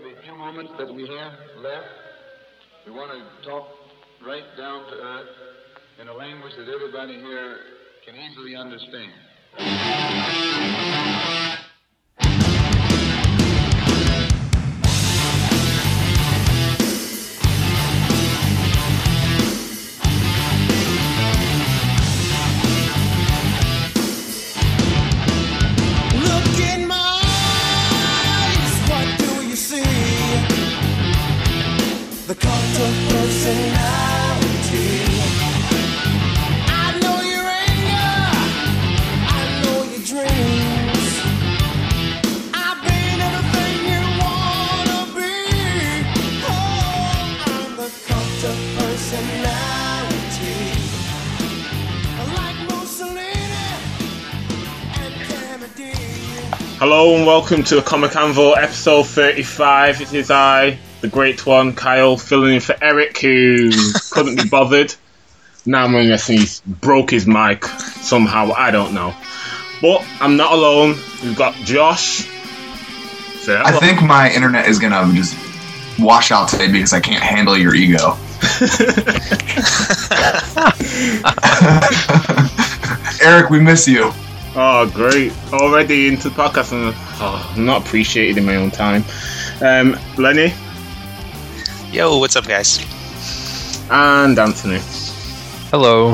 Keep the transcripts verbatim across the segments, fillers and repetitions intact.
the few moments that we have left, we want to talk right down to earth in a language that everybody here can easily understand. The cult of personality. I know your anger, I know your dreams. I've been everything you wanna be. Oh, I'm the cult of personality. Like Mussolini and Kennedy. Hello and welcome to a Comic Anvil episode thirty-five. It is I, the great one, Kyle, filling in for Eric, who couldn't be bothered. Now I'm guessing he's broke his mic somehow, I don't know. But I'm not alone. We've got Josh. Say hello. I think my internet is going to just wash out today because I can't handle your ego. Eric, we miss you. Oh, great. Already into the podcast and oh, I'm not appreciated in my own time. Um, Lenny. Yo, what's up, guys? And Anthony. Hello.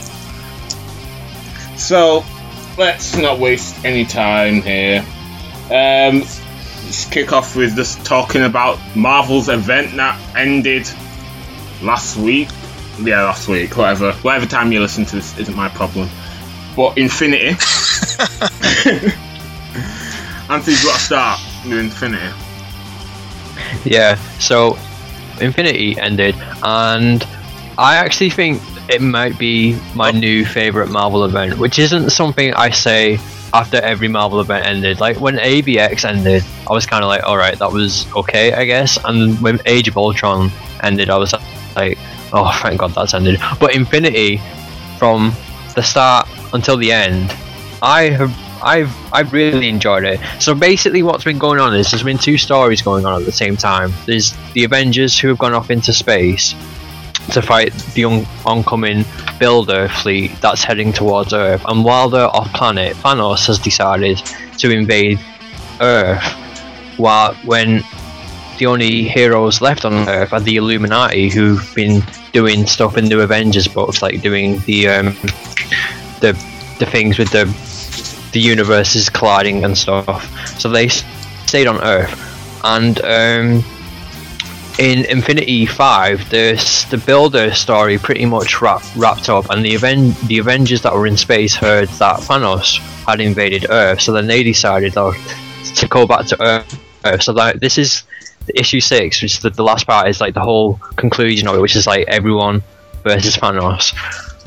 So, let's not waste any time here. Um, let's kick off with just talking about Marvel's event that ended last week. Yeah, last week, whatever. Whatever time you listen to this isn't my problem. But Infinity. Anthony's got to start with Infinity. Yeah, so Infinity ended, and I actually think it might be my new favourite Marvel event, which isn't something I say after every Marvel event ended. Like, when A V X ended, I was kind of like, alright, that was okay, I guess, and when Age of Ultron ended, I was like, oh, thank God that's ended. But Infinity, from the start until the end, I have I've I've really enjoyed it. So basically what's been going on is there's been two stories going on at the same time. There's the Avengers who have gone off into space to fight the on- oncoming Builder fleet that's heading towards Earth, and while they're off planet, Thanos has decided to invade Earth, while when the only heroes left on Earth are the Illuminati, who've been doing stuff in the Avengers books, like doing the um, the the things with the the universes colliding and stuff. So they stayed on Earth, and um, in Infinity five, the the Builder story pretty much wrap, wrapped up, and the Aven- the Avengers that were in space heard that Thanos had invaded Earth, so then they decided oh, to go back to Earth. So that this is the issue six, which is the, the last part, is like the whole conclusion of it, which is like everyone versus Thanos,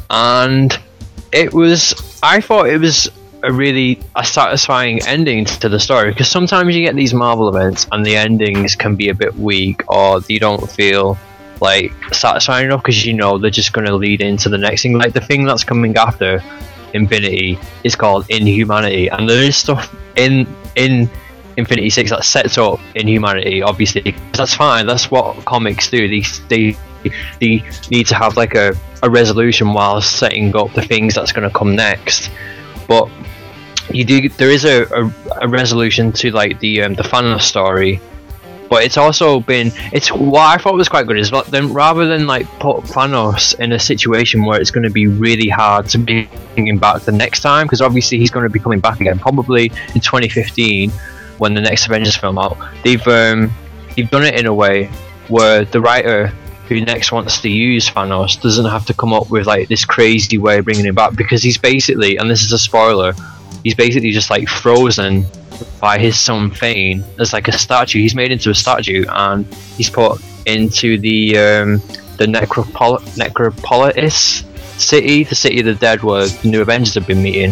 and it was. I thought it was a really a satisfying ending to the story, because sometimes you get these Marvel events and the endings can be a bit weak, or you don't feel like satisfying enough because you know they're just going to lead into the next thing. Like the thing that's coming after Infinity is called Inhumanity, and there is stuff in in Infinity six that sets up Inhumanity. Obviously, that's fine. That's what comics do. They they they need to have like a, a resolution while setting up the things that's going to come next. But you do. There is a, a, a resolution to like the um, the Thanos story, but it's also been. It's what I thought was quite good is then rather than like put Thanos in a situation where it's going to be really hard to bring him back the next time, because obviously he's going to be coming back again probably in twenty fifteen when the next Avengers film out. They've um they've done it in a way where the writer who next wants to use Thanos doesn't have to come up with like this crazy way of bringing him back, because he's basically, and this is a spoiler, he's basically just like frozen by his son Thane as like a statue. He's made into a statue and he's put into the um, the Necropol- Necropolis city, the city of the dead where the new Avengers have been meeting,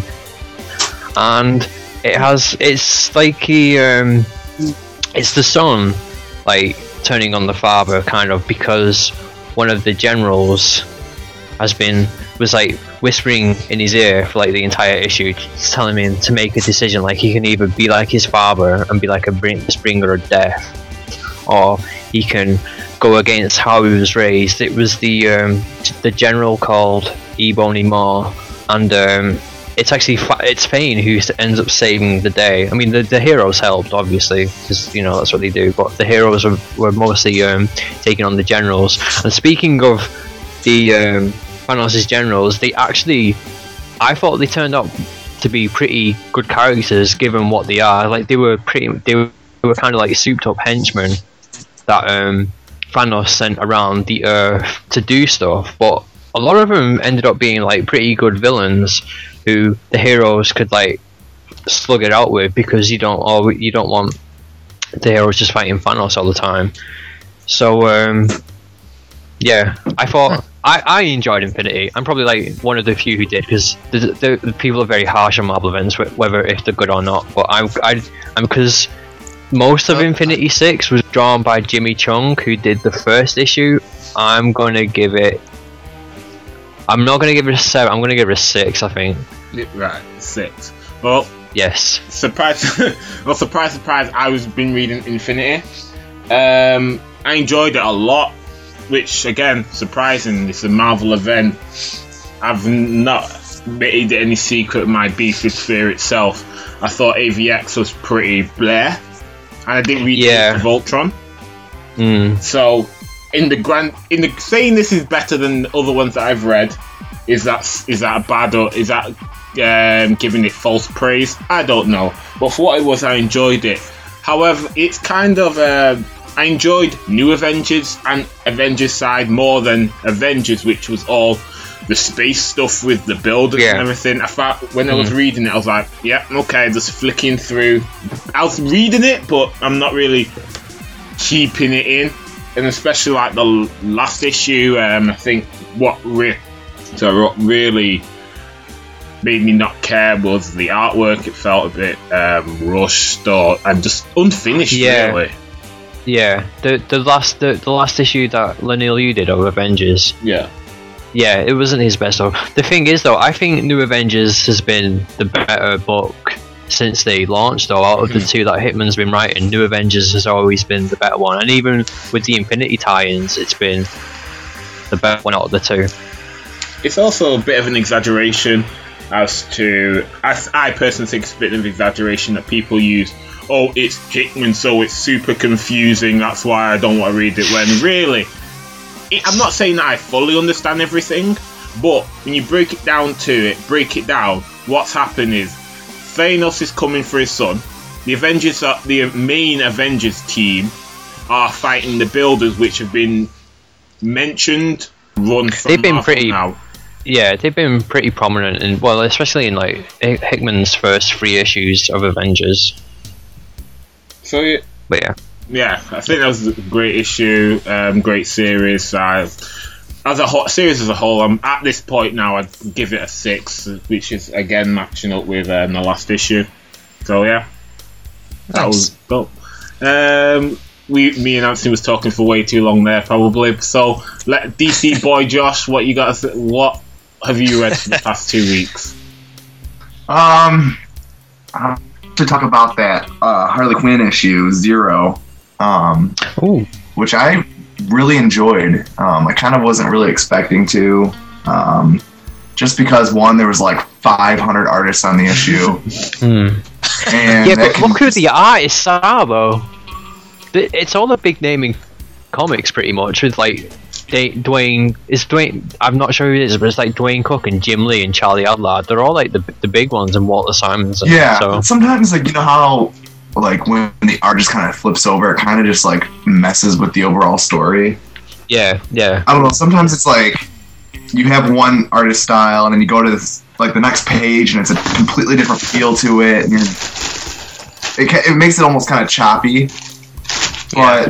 and it has it's like he um, it's the son like turning on the father, kind of, because one of the generals has been was like whispering in his ear for like the entire issue, telling him to make a decision. Like he can either be like his father and be like a bring, bringer of death, or he can go against how he was raised. It was the um, the general called Ebony Maw, and um, it's actually fa- it's Fane who ends up saving the day. I mean, the, the heroes helped, obviously, because, you know, that's what they do, but the heroes were, were mostly um, taking on the generals. And speaking of the um, Thanos' generals, they actually, I thought they turned out to be pretty good characters, given what they are. Like, they were pretty, they were, they were kind of like souped up henchmen that um, Thanos sent around the Earth to do stuff, but a lot of them ended up being like pretty good villains who the heroes could like slug it out with, because you don't oh, you don't want the heroes just fighting Thanos all the time. So um, yeah, I thought I, I enjoyed Infinity. I'm probably like one of the few who did, because the, the, the people are very harsh on Marvel events, whether if they're good or not. But I I I'm because most of Infinity Six was drawn by Jimmy Chung, who did the first issue. I'm gonna give it. I'm not gonna give it a seven. I'm gonna give it a six. I think. Right, six. Well, yes. Surprise! well, surprise, surprise! I was been reading Infinity. Um, I enjoyed it a lot, which again, surprising. It's a Marvel event. I've not made it any secret of my beef with Fear itself. I thought A V X was pretty bleh, and I didn't read yeah. Voltron. Mm. So, in the grand, in the saying this is better than the other ones that I've read, is that is that a bad or is that um, giving it false praise? I don't know. But for what it was, I enjoyed it. However, it's kind of uh, I enjoyed New Avengers and Avengers side more than Avengers, which was all the space stuff with the builders yeah. and everything. I thought when mm. I was reading it, I was like, yeah, okay, just flicking through. I was reading it, but I'm not really keeping it in. And especially like the last issue, um, I think what re- so what really made me not care was the artwork. It felt a bit um, rushed or and just unfinished. Yeah. Really. Yeah, the the last the, the last issue that Leinil Yu did of Avengers. Yeah. Yeah, it wasn't his best though. The thing is though, I think New Avengers has been the better book since they launched though. Out of the two that Hickman's been writing, New Avengers has always been the better one, and even with the Infinity tie-ins, it's been the better one out of the two. It's also a bit of an exaggeration as to I, I personally think it's a bit of exaggeration that people use. Oh, it's Hickman, so it's super confusing, that's why I don't want to read it, when really it, I'm not saying that I fully understand everything, but when you break it down to it break it down what's happened is Thanos is coming for his son. The Avengers, are, the main Avengers team, are fighting the Builders, which have been mentioned, run from they've been Marvel pretty, now. Yeah, they've been pretty prominent, in, well, especially in like Hickman's first three issues of Avengers. So yeah, but yeah, yeah, I think that was a great issue, um, great series. Uh, As a whole, series as a whole, I'm at this point now. I'd give it a six, which is again matching up with um, the last issue. So yeah, that was dope. Um, we, me and Anthony was talking for way too long there, probably. So let D C boy Josh, what you got? To, what have you read for the past two weeks? Um, I have to talk about that uh, Harley Quinn issue Zero. Um, Ooh. which I really enjoyed. Um, I kind of wasn't really expecting to, um, just because one, there was like five hundred artists on the issue. mm. And yeah, that but can look who just- the artists are though. The- It's all the big naming comics pretty much. With like D- Dwayne, is Dwayne? I'm not sure who it is, but it's like Dwayne Cook and Jim Lee and Charlie Adler. They're all like the the big ones, and Walter Simons. And Yeah, so. sometimes like you know how like when the art just kind of flips over, it kind of just like messes with the overall story. Yeah, yeah. I don't know. Sometimes it's like you have one artist style, and then you go to this like the next page, and it's a completely different feel to it. And you're, it ca- it makes it almost kind of choppy. But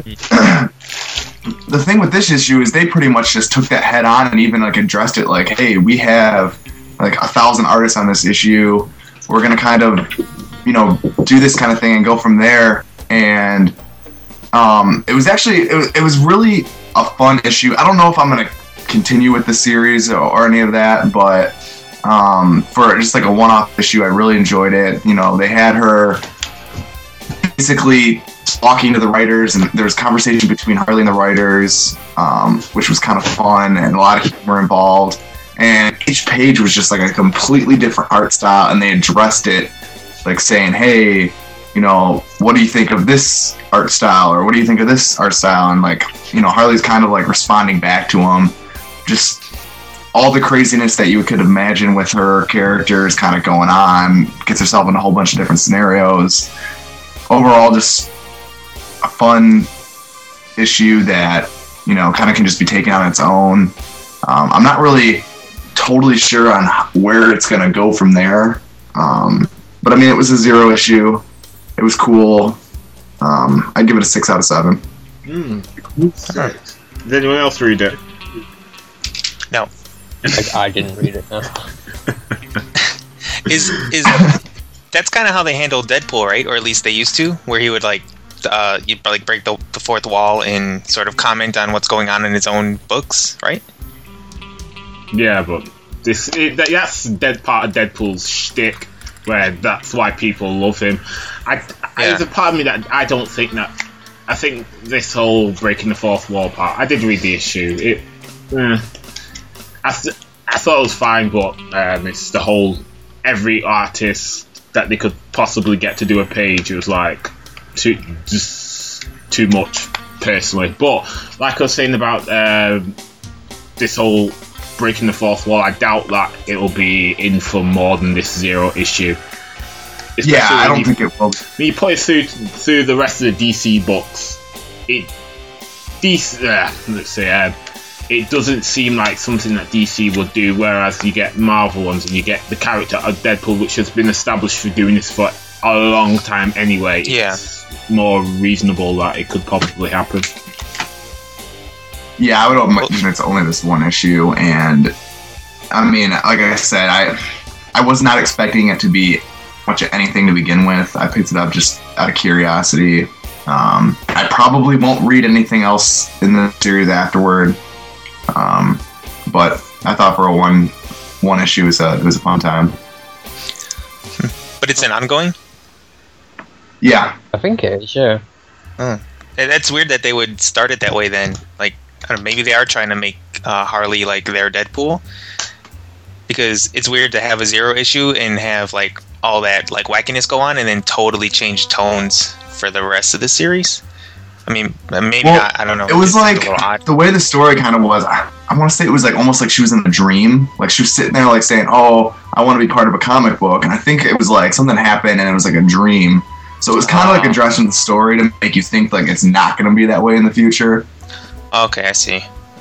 the thing with this issue is they pretty much just took that head on and even like addressed it. Like, hey, we have like a thousand artists on this issue. We're gonna kind of, you know, do this kind of thing and go from there. And um, it was actually it was, it was really a fun issue. I don't know if I'm gonna continue with the series or, or any of that, but um, for just like a one-off issue, I really enjoyed it. You know, they had her basically talking to the writers, and there was conversation between Harley and the writers, um, which was kind of fun and a lot of humor involved. And each page was just like a completely different art style, and they addressed it like saying, hey, you know, what do you think of this art style, or what do you think of this art style? And like, you know, Harley's kind of like responding back to him, just all the craziness that you could imagine with her characters kind of going on, gets herself in a whole bunch of different scenarios. Overall, just a fun issue that, you know, kind of can just be taken on its own. Um, I'm not really totally sure on where it's going to go from there. Um, but I mean, it was a zero issue. It was cool. Um, I'd give it a six out of seven. Mm. Right. Did anyone else read it? No. Like, I didn't read it. No. Is is that's kind of how they handled Deadpool, right? Or at least they used to, where he would like uh, you'd like break the, the fourth wall and sort of comment on what's going on in his own books, right? Yeah, but this it, that, that's dead part of Deadpool's shtick, where that's why people love him. I, I Yeah. there's a part of me that I don't think that. I think this whole breaking the fourth wall part. I did read the issue. It, eh, I, th- I thought it was fine, but um, it's the whole every artist that they could possibly get to do a page. It was like too just too much personally. But like I was saying about um, this whole breaking the fourth wall, I doubt that it'll be in for more than this zero issue. Especially Yeah, I when don't you, think it will. when you play through through the rest of the D C books, it D C, uh, let's say uh, it doesn't seem like something that D C would do. Whereas you get Marvel ones and you get the character of Deadpool, which has been established for doing this for a long time anyway. Yeah. It's more reasonable that it could probably happen. Yeah, I would imagine it's only this one issue, and I mean, like I said, I I was not expecting it to be much of anything to begin with. I picked it up just out of curiosity. Um, I probably won't read anything else in the series afterward, um, but I thought for a one one issue it was a, it was a fun time. But it's an ongoing. Yeah, I think it is, yeah. And that's weird that they would start it that way. Then, like, I don't know, maybe they are trying to make uh, Harley like their Deadpool, because it's weird to have a zero issue and have like all that like wackiness go on, and then totally change tones for the rest of the series. I mean, maybe Well, not. I don't know. it was It's a like little odd. the way the story kind of was. I, I want to say it was like almost like she was in a dream. Like she was sitting there like saying, "Oh, I want to be part of a comic book," and I think it was like something happened and it was like a dream. So it was kind of like addressing the story to make you think like it's not going to be that way in the future. Okay, I see.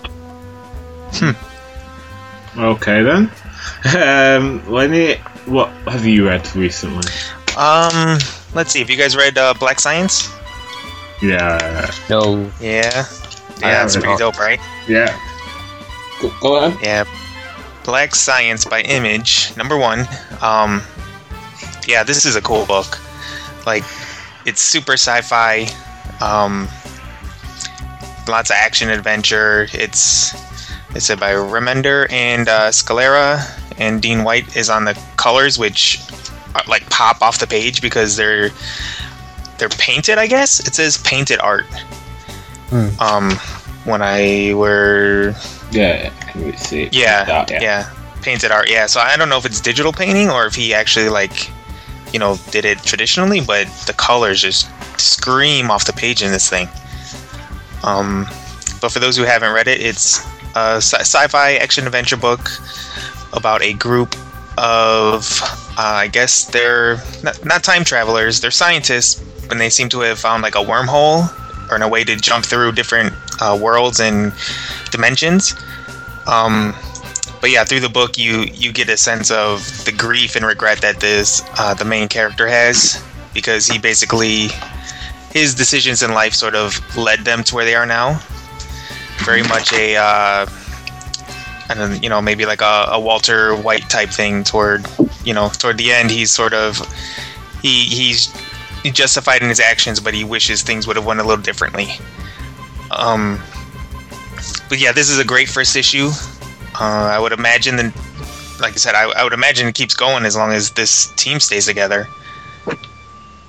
Okay then. Um, Lenny, what have you read recently? Um, let's see. Have you guys read uh, Black Science? Yeah, No. Yeah. I Yeah, it's haven't. pretty dope, right? yeah. Go, go ahead. Yeah. Black Science by Image, number one. Um, yeah, this is a cool book. Like, it's super sci-fi. Um, lots of action adventure. It's it's by Remender and uh, Scalera, and Dean White is on the colors, which are, like pop off the page because they're they're painted. I guess it says painted art. Um, when I were Yeah, can we see? yeah, That, yeah, painted art. Yeah, so I don't know if it's digital painting or if he actually like, you know, did it traditionally, but the colors just scream off the page in this thing. Um, but for those who haven't read it, it's a sci- sci-fi action adventure book about a group of, uh, I guess they're not, not time travelers, they're scientists, and they seem to have found like a wormhole or a way to jump through different uh, worlds and dimensions. Um, but yeah, through the book, you you get a sense of the grief and regret that this uh, the main character has, because he basically, his decisions in life sort of led them to where they are now. Very much a, uh, I don't know, you know, maybe like a, a Walter White type thing. Toward, you know, toward the end, he's sort of he he's justified in his actions, but he wishes things would have went a little differently. Um, but yeah, this is a great first issue. Uh, I would imagine that, like I said, I, I would imagine it keeps going as long as this team stays together.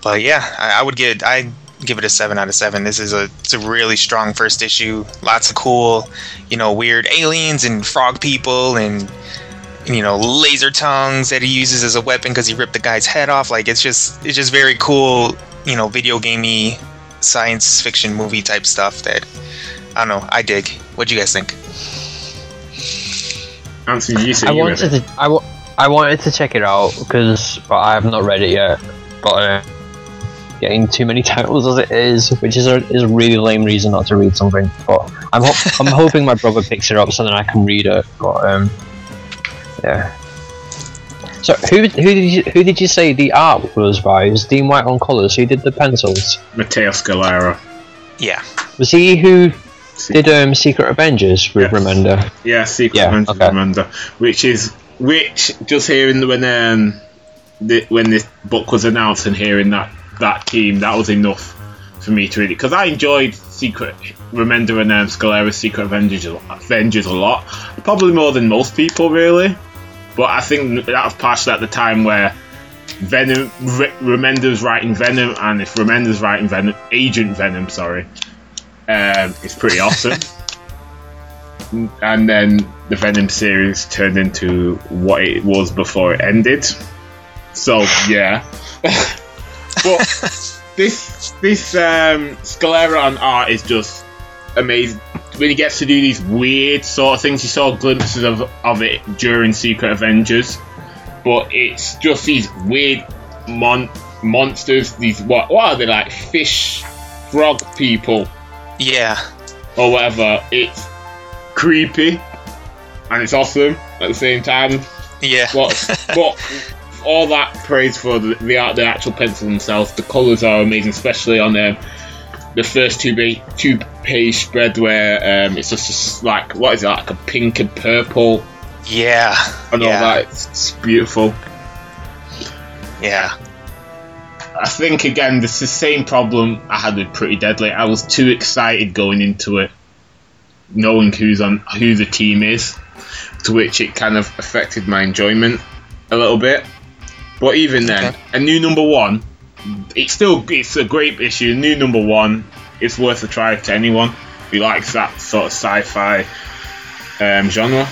But yeah, I, I would give I give it a seven out of seven. This is a it's a really strong first issue. Lots of cool, you know, weird aliens and frog people and you know laser tongues that he uses as a weapon because he ripped the guy's head off. Like it's just it's just very cool, you know, video gamey science fiction movie type stuff that I don't know. I dig. What do you guys think? Anthony, you say I you read wanted it. to. I, w- I wanted to check it out because, but I have not read it yet. But uh, getting too many titles as it is, which is a is a really lame reason not to read something. But I'm ho- I'm hoping my brother picks it up so then I can read it. But um, yeah. So who who did you who did you say the art was by? It was Dean White on colours. Who did the pencils? Matteo Scalera. Yeah. Was he who did um Secret Avengers with Yes. Remender? Yeah, Secret Yeah, Adventures okay. of Amanda, which is which just hearing when um the, when this book was announced and hearing that that team, that was enough for me to read it because I enjoyed Secret Remender and um, Scalera's Secret Avengers a- Avengers a lot, probably more than most people really. But I think that was partially at the time where Venom Re- Remender's writing Venom, and if Remender's writing Venom, Agent Venom, sorry, um, it's pretty awesome. And then the Venom series turned into what it was before it ended. So yeah, but this this um, Scalera on art is just amazing. When he gets to do these weird sort of things, you saw glimpses of of it during Secret Avengers, but it's just these weird mon- monsters. These what what are they like? Fish, frog people, Yeah. or whatever. It's creepy and it's awesome at the same time. Yeah. But but all that praise for the the, art, the actual pencils themselves. The colours are amazing, especially on um, the first two ba- two page spread where um, it's just, just like what is it like a pink and purple Yeah. and all yeah. that. It's, it's beautiful. Yeah. I think again this is the same problem I had with Pretty Deadly. I was too excited going into it, knowing who's on who the team is, to which it kind of affected my enjoyment a little bit. But even then, Okay. a new number one, it's still it's a great issue. New number one, it's worth a try to anyone who likes that sort of sci-fi um, genre.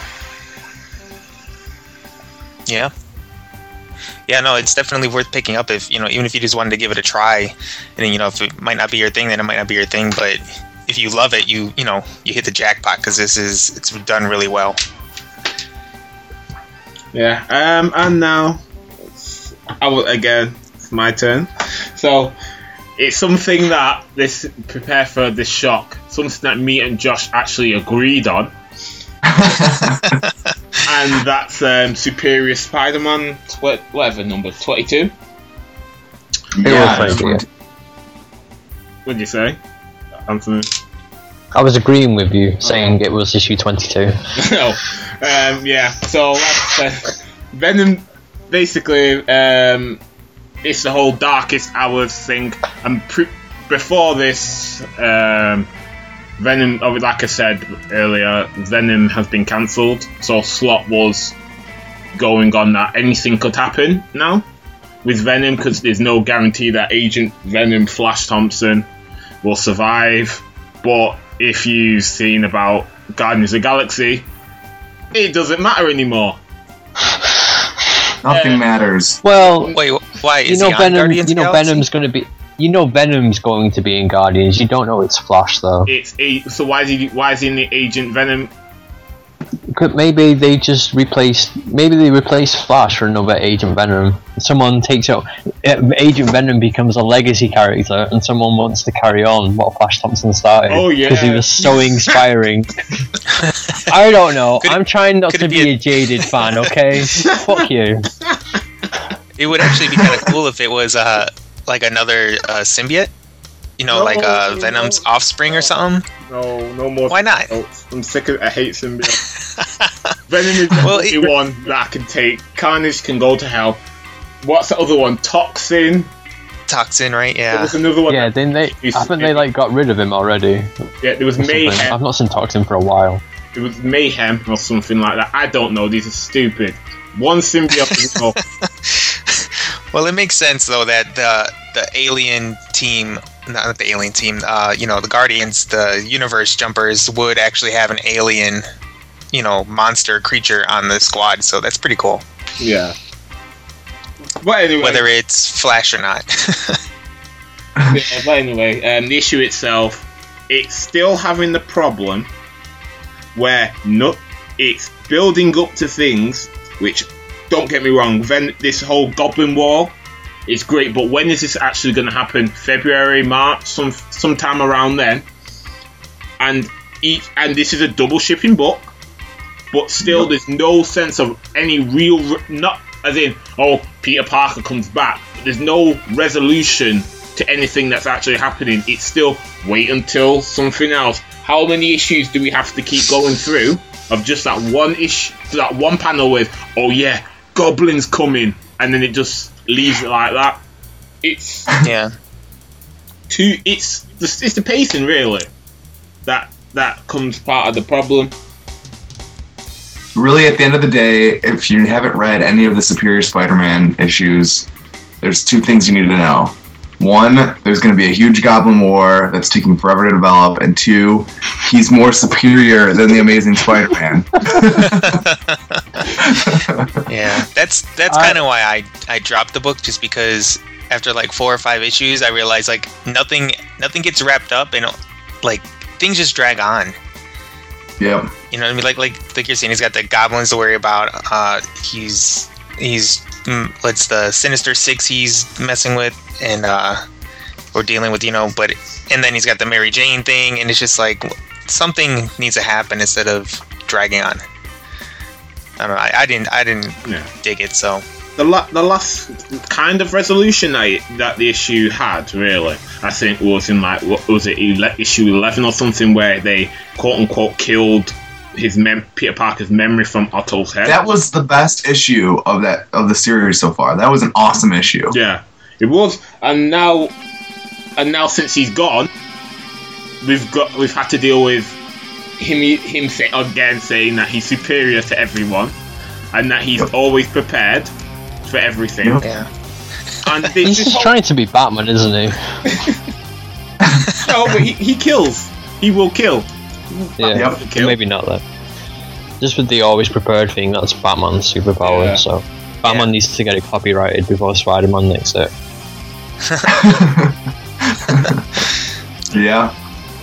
Yeah. Yeah, no, it's definitely worth picking up if, you know, even if you just wanted to give it a try. And then, you know, if it might not be your thing, then it might not be your thing. But if you love it, you, you know, you hit the jackpot because this is, it's done really well. Yeah, um, and now, it's, I will, again, it's my turn. So, it's something that, this prepare for this shock, something that me and Josh actually agreed on, and that's um, Superior Spider-Man, tw- whatever number, twenty-two? Yeah, was like, yeah. What did you say, Anthony? I was agreeing with you, saying it was issue twenty-two. No. Um, yeah, so like I said, Venom, basically, um, it's the whole Darkest Hours thing. And pre- before this, um, Venom, oh, like I said earlier, Venom has been cancelled. So Slot was going on that anything could happen now with Venom because there's no guarantee that Agent Venom Flash Thompson will survive. But if you've seen about Guardians of the Galaxy, it doesn't matter anymore. Nothing Uh, matters. Well, Wait, wh- why? you Is know he on Venom. Guardians You of know the Galaxy? Venom's going to be. You know Venom's going to be in Guardians. You don't know it's Flash though. It's a, so why is he why is he in the Agent Venom? Could maybe they just replace. Maybe they replace Flash for another Agent Venom. Someone takes out Agent Venom becomes a legacy character, and someone wants to carry on what Flash Thompson started. Oh, yeah. because he was so inspiring. I don't know. Could it- I'm trying not could to it be be a a- jaded fan. Okay, fuck you. It would actually be kind of cool if it was uh, like another uh, symbiote. You know, No, like uh, no. Venom's offspring or something. No, no more. Why not? symbiotes. I'm sick of. I hate symbiotes. Venom is the Well, only it- one that I can take. Carnage can go to hell. What's the other one? Toxin. Toxin, right? There Yeah. was another one. Yeah, then they. He's- I think they like got rid of him already. Yeah, there was or something. Mayhem. I've not seen Toxin for a while. It was Mayhem or something like that. I don't know. These are stupid. One symbiote is enough. Well, it makes sense though that the the alien team, not the alien team, uh, you know, the Guardians, the universe jumpers would actually have an alien, you know, monster creature on the squad. So that's pretty cool. Yeah. But anyway, whether it's Flash or not. yeah, but anyway, um, the issue itself, it's still having the problem where no, it's building up to things which, don't get me wrong, then this whole Goblin War is great, but when is this actually going to happen? February, March, some sometime around then. And each, and this is a double shipping book, but still, there's no sense of any real, not as in, oh, Peter Parker comes back. There's no resolution to anything that's actually happening. It's still wait until something else. How many issues do we have to keep going through of just that one issue, that one panel with, oh yeah, Goblin's coming, and then it just leaves it like that? It's yeah. Too. It's the it's the pacing really that that comes part of the problem. Really, at the end of the day, if you haven't read any of the Superior Spider-Man issues, there's two things you need to know. One, there's going to be a huge Goblin War that's taking forever to develop, and two, he's more superior than the Amazing Spider-Man. Yeah, that's that's kind of why I I dropped the book, just because after like four or five issues, I realized like nothing nothing gets wrapped up, and like things just drag on. Yep. You know what I mean? Like like like you're saying, he's got the goblins to worry about. Uh, he's he's mm, it's the Sinister Six he's messing with, and uh, we're dealing with, you know. But and then he's got the Mary Jane thing, and it's just like something needs to happen instead of dragging on. I don't know. I, I didn't I didn't Yeah. dig it. So The, la- the last kind of resolution that, it, that the issue had, really, I think was in like, what was it, ele- issue eleven or something, where they quote unquote killed his mem- Peter Parker's memory from Otto's head. That was the best issue of that of the series so far. That was an awesome issue. Yeah, it was, and now, and now since he's gone, we've got we've had to deal with him him say, again saying that he's superior to everyone, and that he's Yep. always prepared for everything. Yep. yeah. And this, He's this just whole- trying to be Batman, isn't he? No, but he, he kills. He will kill. Yeah, Yep. Kill. maybe not then. Just with the always prepared thing, that's Batman's superpower. Yeah. So Batman Yeah. needs to get it copyrighted before Spider-Man nicks it. Yeah.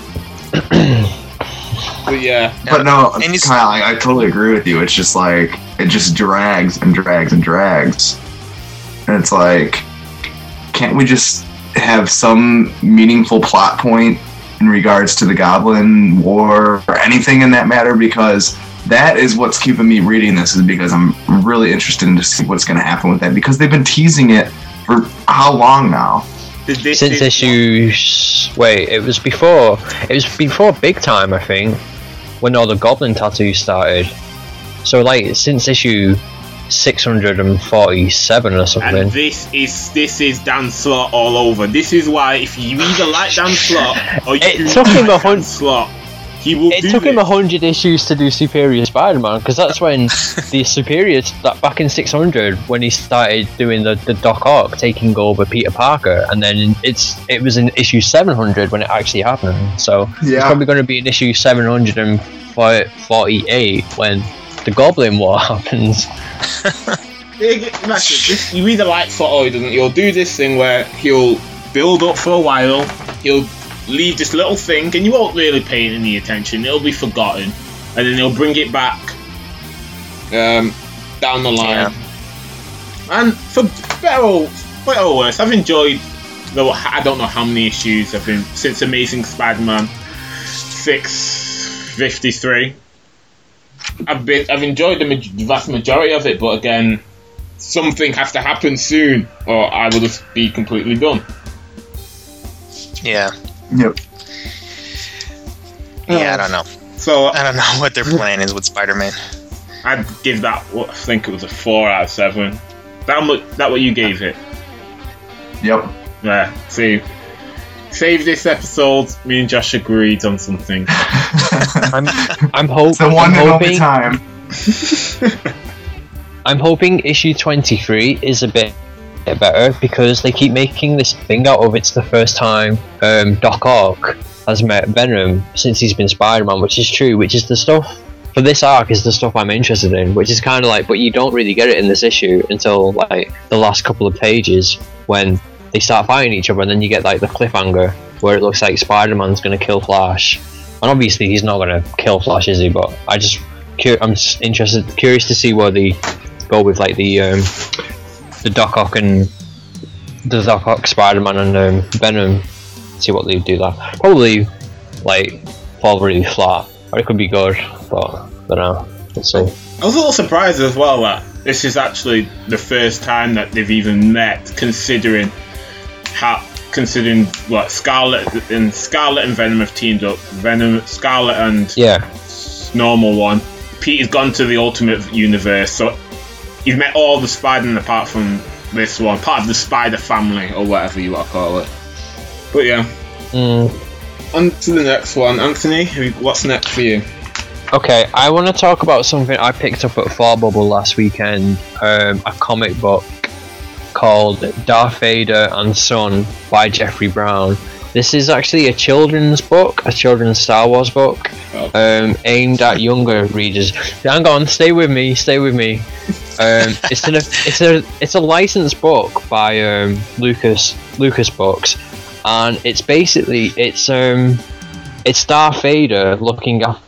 But yeah, But no, And he's- Kyle, I, I totally agree with you. It's just like, it just drags and drags and drags. And it's like, can't we just have some meaningful plot point in regards to the Goblin War or anything in that matter? Because that is what's keeping me reading this, is because I'm really interested in to see what's going to happen with that. Because they've been teasing it for how long now? this Since is- issue, wait, it was before. It was before Big Time, I think, when all the Goblin tattoos started. So like since issue six hundred forty-seven or something. And this is this is Dan Slott all over. This is why if you either like Dan Slott or you It do took not him a like Dan hun- Slott, he will It do took him this. a hundred issues to do Superior Spider-Man, because that's when the Superior, that back in six hundred, when he started doing the, the Doc Ock taking over Peter Parker, and then it's it was in issue seven hundred when it actually happened. So it's Yeah. probably going to be in issue seven hundred forty-eight when the Goblin War happens. Imagine, this, you either like Slott or he doesn't. He'll do this thing where he'll build up for a while, he'll leave this little thing, and you won't really pay it any attention. It'll be forgotten, and then he'll bring it back um, down the line. Yeah. And for better or, better or worse, I've enjoyed. Though I don't know how many issues I've been since Amazing Spider-Man six fifty-three. I've been I've enjoyed the, ma- the vast majority of it, but again, something has to happen soon, or I will just be completely done. Yeah. Yep. Yeah, I don't know. So I don't know what their plan is with Spider-Man. I'd give that. What, I think it was a four out of seven. That much. That what you gave it? Yep. Yeah. See, save this episode. Me and Josh agreed on something. I'm I'm, hope, It's the I'm one and only hoping time. I'm hoping issue twenty-three is a bit better because they keep making this thing out of it's the first time um, Doc Ock has met Venom since he's been Spider-Man, which is true, which is the stuff for this arc is the stuff I'm interested in, which is kind of like, but you don't really get it in this issue until like the last couple of pages when they start fighting each other, and then you get like the cliffhanger where it looks like Spider-Man's going to kill Flash, and obviously he's not going to kill Flash, is he? But I just I'm just interested, curious to see where they go with like the um, the Doc Ock and the Doc Ock Spider-Man and um, Venom. See what they do that. Probably like fall really flat, or it could be good, but I don't know. Let's see. I was a little surprised as well that this is actually the first time that they've even met, considering how considering what Scarlet and Scarlet and Venom have teamed up. Venom, Scarlet, and yeah, normal one. Peter's gone to the Ultimate Universe, so you've met all the Spider-Men apart from this one, part of the Spider family or whatever you want to call it. But yeah, mm. on to the next one. Anthony, what's next for you? Okay, I want to talk about something I picked up at Thought Bubble last weekend, um, a comic book called Darth Vader and Son by Jeffrey Brown. This is actually a children's book, a children's Star Wars book, oh. um, aimed at younger readers. Hang on, stay with me, stay with me. Um, it's an it's a it's a licensed book by um, Lucas Lucas Books, and it's basically it's um it's Darth Vader looking after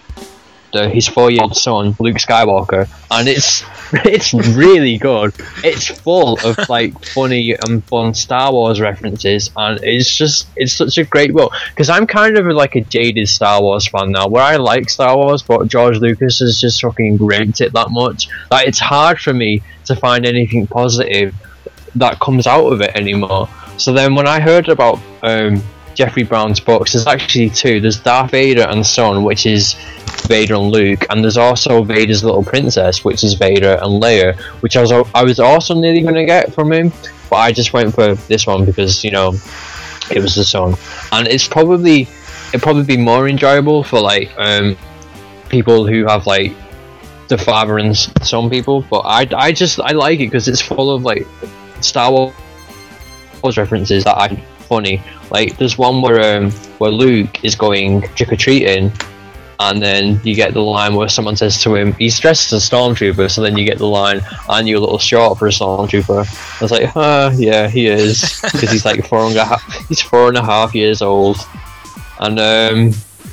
his four-year-old son, Luke Skywalker, and it's it's really good. It's full of like funny and fun Star Wars references, and it's just it's such a great book because I'm kind of like a jaded Star Wars fan now, where I like Star Wars, but George Lucas has just fucking raped it that much. Like it's hard for me to find anything positive that comes out of it anymore. So then when I heard about um, Jeffrey Brown's books, there's actually two. There's Darth Vader and Son, which is Vader and Luke, and there's also Vader's Little Princess, which is Vader and Leia, which I was I was also nearly going to get from him, but I just went for this one because, you know, it was the Son, and it's probably it'd probably be more enjoyable for like um, people who have like the father and son people, but I, I just I like it because it's full of like Star Wars references that are funny. Like there's one where um, where Luke is going trick or treating, and then you get the line where someone says to him, he's dressed as a stormtrooper, so then you get the line, aren't you a little short for a stormtrooper? I was like, uh, yeah, he is, because he's like four and a half, he's four and a half years old, and um,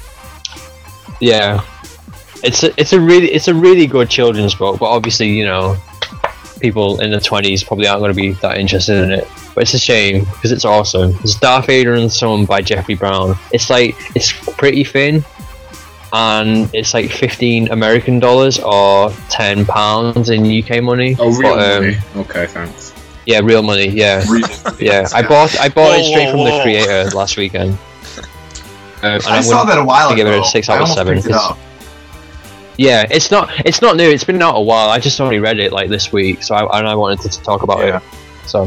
yeah, it's a, it's a really, it's a really good children's book, but obviously, you know, people in their twenties probably aren't going to be that interested in it, but it's a shame, because it's awesome. It's Darth Vader and Son by Jeffrey Brown. It's like, it's pretty thin, and it's like fifteen American dollars or ten pounds in U K money. Oh, real but, um, money. Okay, thanks. Yeah, real money. Yeah, yeah. I bought I bought Whoa, it straight whoa, from whoa. the creator last weekend. Um, and I I'm saw gonna that a while ago. give it a six I out of almost seven. picked it 'cause- up. Yeah, it's not it's not new. It's been out a while. I just only read it like this week, so I and I wanted to talk about Yeah. it. So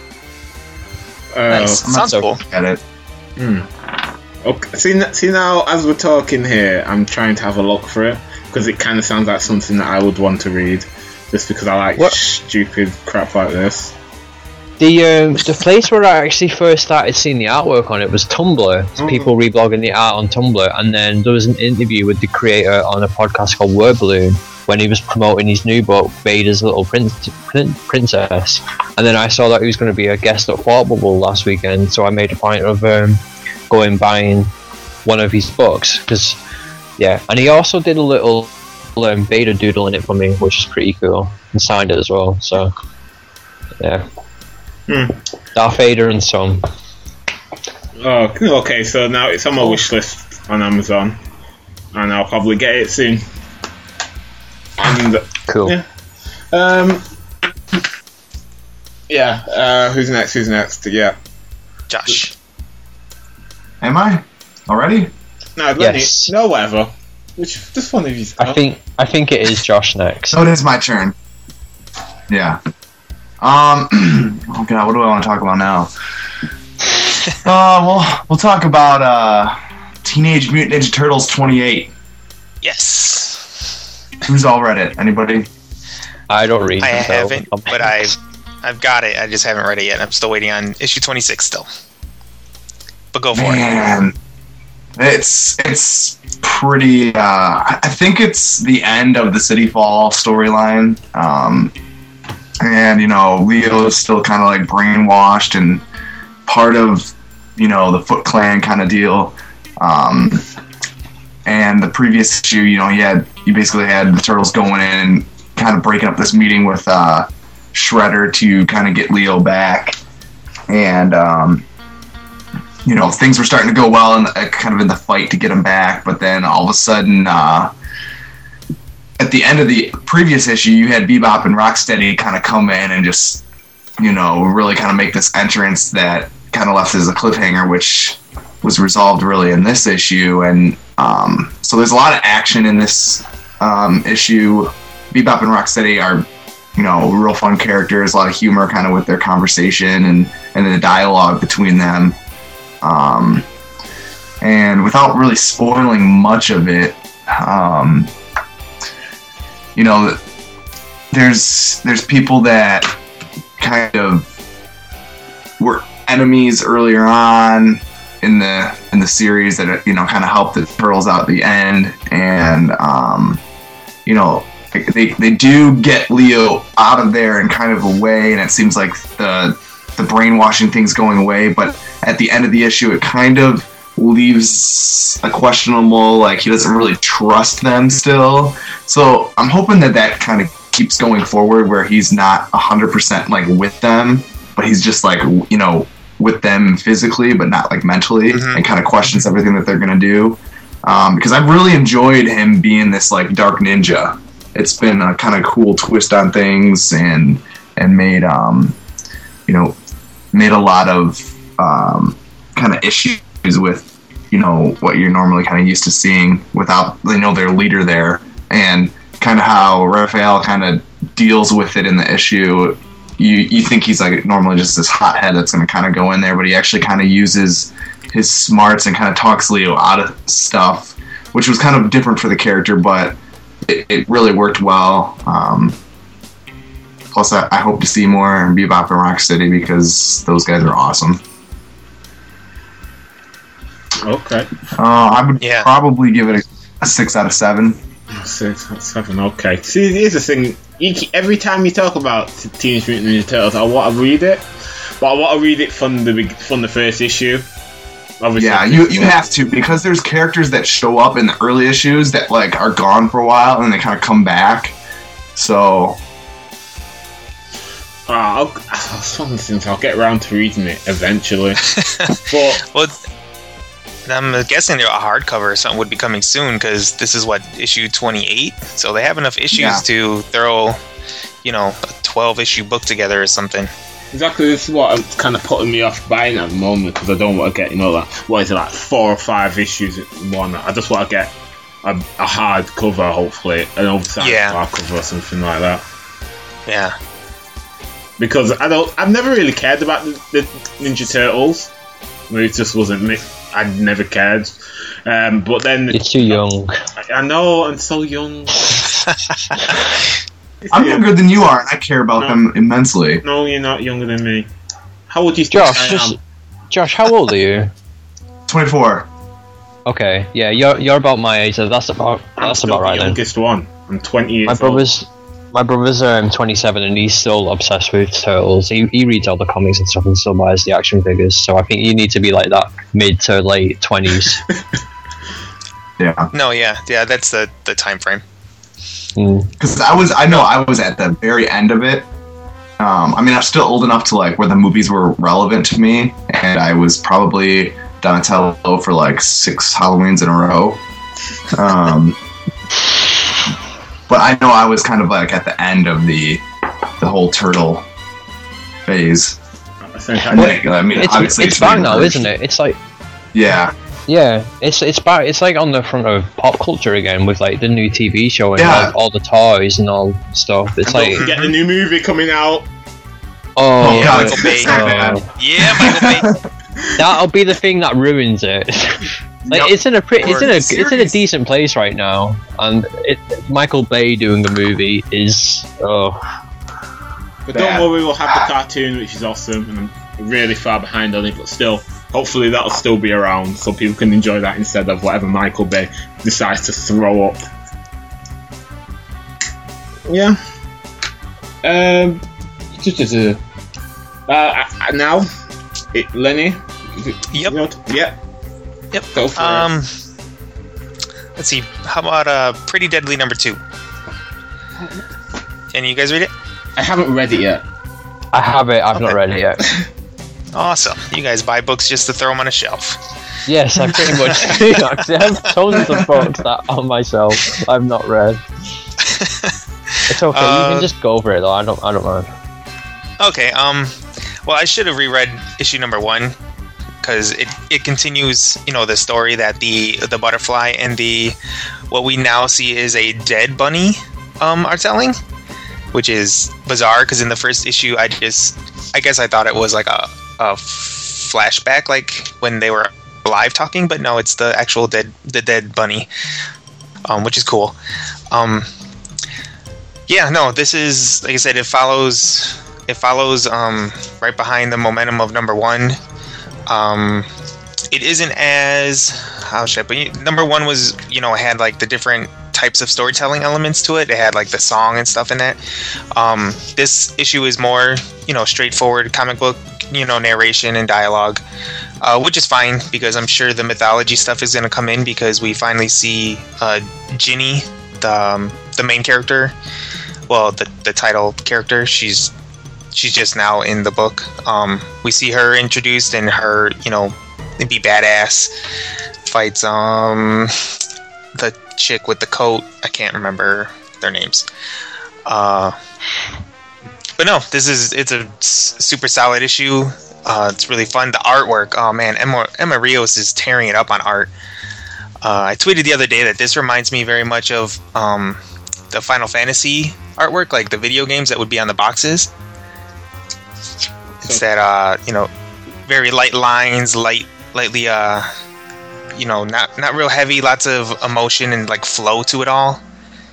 Uh, Nice. I'm not Sounds cool. at it. Hmm. Okay. See, n- see now, as we're talking here, I'm trying to have a look for it because it kind of sounds like something that I would want to read, just because I like What? stupid crap like this. the um, the place where I actually first started seeing the artwork on it was Tumblr. So Mhm. people reblogging the art on Tumblr, and then there was an interview with the creator on a podcast called Word Balloon when he was promoting his new book, Vader's Little Prin- Prin- Princess. And then I saw that he was going to be a guest at Thought Bubble last weekend, so I made a point of um, going buying one of his books, because yeah, and he also did a little um, Vader doodle in it for me, which is pretty cool, and signed it as well. So yeah. Hmm. Darth Vader and Son. Oh, okay. So now it's on my wish list on Amazon, and I'll probably get it soon. And Cool. yeah, um, yeah. Uh, who's next? Who's next? Yeah. Josh. Am I? Already? No, let Yes. me. No, whatever. Which just one of you. I think I think it is Josh next. So it is my turn. Yeah. Um, oh god, what do I want to talk about now? Uh, well, we'll talk about, uh, Teenage Mutant Ninja Turtles twenty-eight. Yes. Who's all read it? Anybody? I don't read. I so- haven't, but I've I've got it. I just haven't read it yet. I'm still waiting on issue twenty-six still. But go for it. Man, it's it's pretty. Uh, I think it's the end of the City Fall storyline, um, and you know Leo is still kind of like brainwashed and part of you know the Foot Clan kind of deal. Um, and the previous issue, you know, he had you basically had the Turtles going in and kind of breaking up this meeting with uh, Shredder to kind of get Leo back, and um, you know things were starting to go well in the, uh, kind of in the fight to get him back. But then all of a sudden, uh, at the end of the previous issue, you had Bebop and Rocksteady kind of come in and just you know really kind of make this entrance that kind of left as a cliffhanger, which was resolved really in this issue. And um, so there's a lot of action in this um, issue. Bebop and Rocksteady are, you know, real fun characters, a lot of humor kind of with their conversation and, and the dialogue between them. Um, and without really spoiling much of it, um, you know, there's there's people that kind of were enemies earlier on in the in the series that you know kind of helped the Turtles out at the end, and um, you know they they do get Leo out of there in kind of a way, and it seems like the the brainwashing thing's going away. But at the end of the issue, it kind of leaves a questionable, like he doesn't really trust them still. So I'm hoping that that kind of keeps going forward, where he's not one hundred percent like with them, but he's just like you know. with them physically, but not like mentally, mm-hmm. and kind of questions everything that they're gonna do. Um, because I've really enjoyed him being this like dark ninja. It's been a kind of cool twist on things, and and made um, you know, made a lot of um, kind of issues with you know what you're normally kind of used to seeing without you know their leader there, and kind of how Raphael kind of deals with it in the issue. You you think he's like normally just this hothead that's going to kind of go in there, but he actually kind of uses his smarts and kind of talks Leo out of stuff, which was kind of different for the character, but it, it really worked well. Um, plus, I, I hope to see more Bebop and Rocksteady because those guys are awesome. Okay. Uh, I would yeah. probably give it a, a six out of seven. Six out of seven, okay. See, here's the thing. You keep, every time you talk about Teenage Mutant Ninja Turtles, I want to read it, but I want to read it from the from the first issue. Obviously, yeah, you you have to, because there's characters that show up in the early issues that like are gone for a while and they kind of come back. So, uh, I'll, I'll, I'll get around to reading it eventually. But well, I'm guessing a hardcover or something would be coming soon, because this is what issue twenty-eight, so they have enough issues yeah. to throw, you know, a twelve issue book together or something. Exactly, this is what it's kind of putting me off buying at the moment, because I don't want to get, you know, like, what is it, like four or five issues in one. I just want to get a, a hard cover, hopefully, an oversized yeah. hardcover or something like that. Yeah. Because I don't, I've never really cared about the, the Ninja Turtles. It just wasn't me. I never cared. Um, but then you're too young. I, I know, I'm so young. I'm younger than you are, and I care about no, them immensely. No, you're not younger than me. How old do you think Josh, I am? just, Josh, how old are you? twenty-four. Okay, yeah, you're you're about my age. So that's about that's I'm about right the then. Youngest one. I'm twenty years My brother's old. my brother's um, twenty-seven, and he's still obsessed with Turtles. He he reads all the comics and stuff, and still buys the action figures. So I think you need to be like that mid to late twenties. Yeah. No, yeah, yeah, that's the the time frame. Because mm. I was, I know I was at the very end of it. Um, I mean, I'm still old enough to like where the movies were relevant to me, and I was probably Donatello for like six Halloweens in a row. Um, but I know I was kind of like at the end of the the whole turtle phase. I, think, I mean, it's obviously it's back now, isn't it? It's like yeah. Yeah, it's it's back. It's like on the front of pop culture again with like the new T V show and yeah. like, all the toys and all stuff. It's and like don't forget the new movie coming out. Oh, yeah, God, Michael Bay. Oh. Yeah, Michael Bay. That'll be the thing that ruins it. Like Yep. it's in a pre- it's in a Series. it's in a decent place right now, and it, Michael Bay doing the movie is oh But bad. don't worry, we'll have the cartoon, which is awesome, and I'm really far behind on it, but still, hopefully that'll still be around so people can enjoy that instead of whatever Michael Bay decides to throw up. Yeah. Um. Uh, uh, now, it, Lenny. Is it, Yep. Yep. Yep. Yep. Go for Um, it. let's see. How about uh, Pretty Deadly number two? Can you guys read it? I haven't read it yet. I have it. I've not Okay. read it yet. Awesome. You guys buy books just to throw them on a shelf. Yes, I pretty much do. Actually, I have tons of books that on my shelf I've not read. It's okay. Uh, you can just go over it though. I don't. I don't mind. Okay. Um. Well, I should have reread issue number one because it, it continues, you know, the story that the the butterfly and the what we now see is a dead bunny um are telling, which is bizarre because in the first issue I just I guess I thought it was like a a flashback, like when they were alive talking, but no, it's the actual dead the dead bunny, um, which is cool. Um. Yeah, no, this is, like I said, it follows it follows um, right behind the momentum of number one. Um, it isn't as, how should I put it? Number one was, you know, it had like the different types of storytelling elements to it. It had like the song and stuff in that. Um, this issue is more, you know, straightforward comic book, you know, narration and dialogue, uh, which is fine because I'm sure the mythology stuff is going to come in because we finally see uh, Ginny, the, um, the main character. Well, the the title character, she's she's just now in the book. Um, we see her introduced and her, you know, be badass. Fights um the chick with the coat. I can't remember their names. Uh, but no, this is it's a s- super solid issue. Uh, it's really fun. The artwork, oh man, Emma Emma Rios is tearing it up on art. Uh, I tweeted the other day that this reminds me very much of um, the Final Fantasy artwork, like the video games that would be on the boxes. It's that uh, you know, very light lines, light, lightly uh, you know, not not real heavy, lots of emotion and like flow to it all.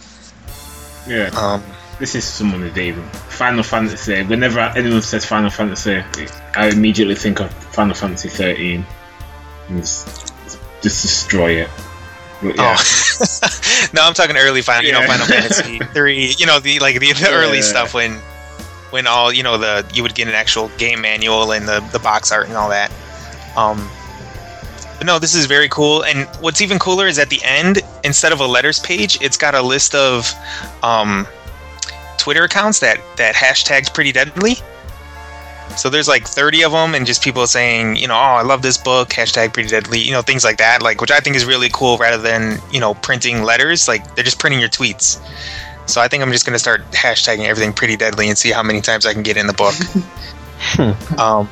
Yeah. Um, This is someone of David. Final Fantasy. Whenever anyone says Final Fantasy, I immediately think of Final Fantasy thirteen. And just, just destroy it. But yeah. Oh, no, I'm talking early Final, you know, Yeah. Final Fantasy three. You know, the like the, the early Yeah. stuff when, when all you know the you would get an actual game manual and the the box art and all that. Um, but no, this is very cool. And what's even cooler is at the end, instead of a letters page, it's got a list of, um, Twitter accounts that that hashtagged Pretty Deadly. So there's like thirty of them, and just people saying, you know, oh, I love this book, hashtag Pretty Deadly, you know, things like that, like, which I think is really cool rather than, you know, printing letters. Like, they're just printing your tweets. So I think I'm just going to start hashtagging everything Pretty Deadly and see how many times I can get in the book. um,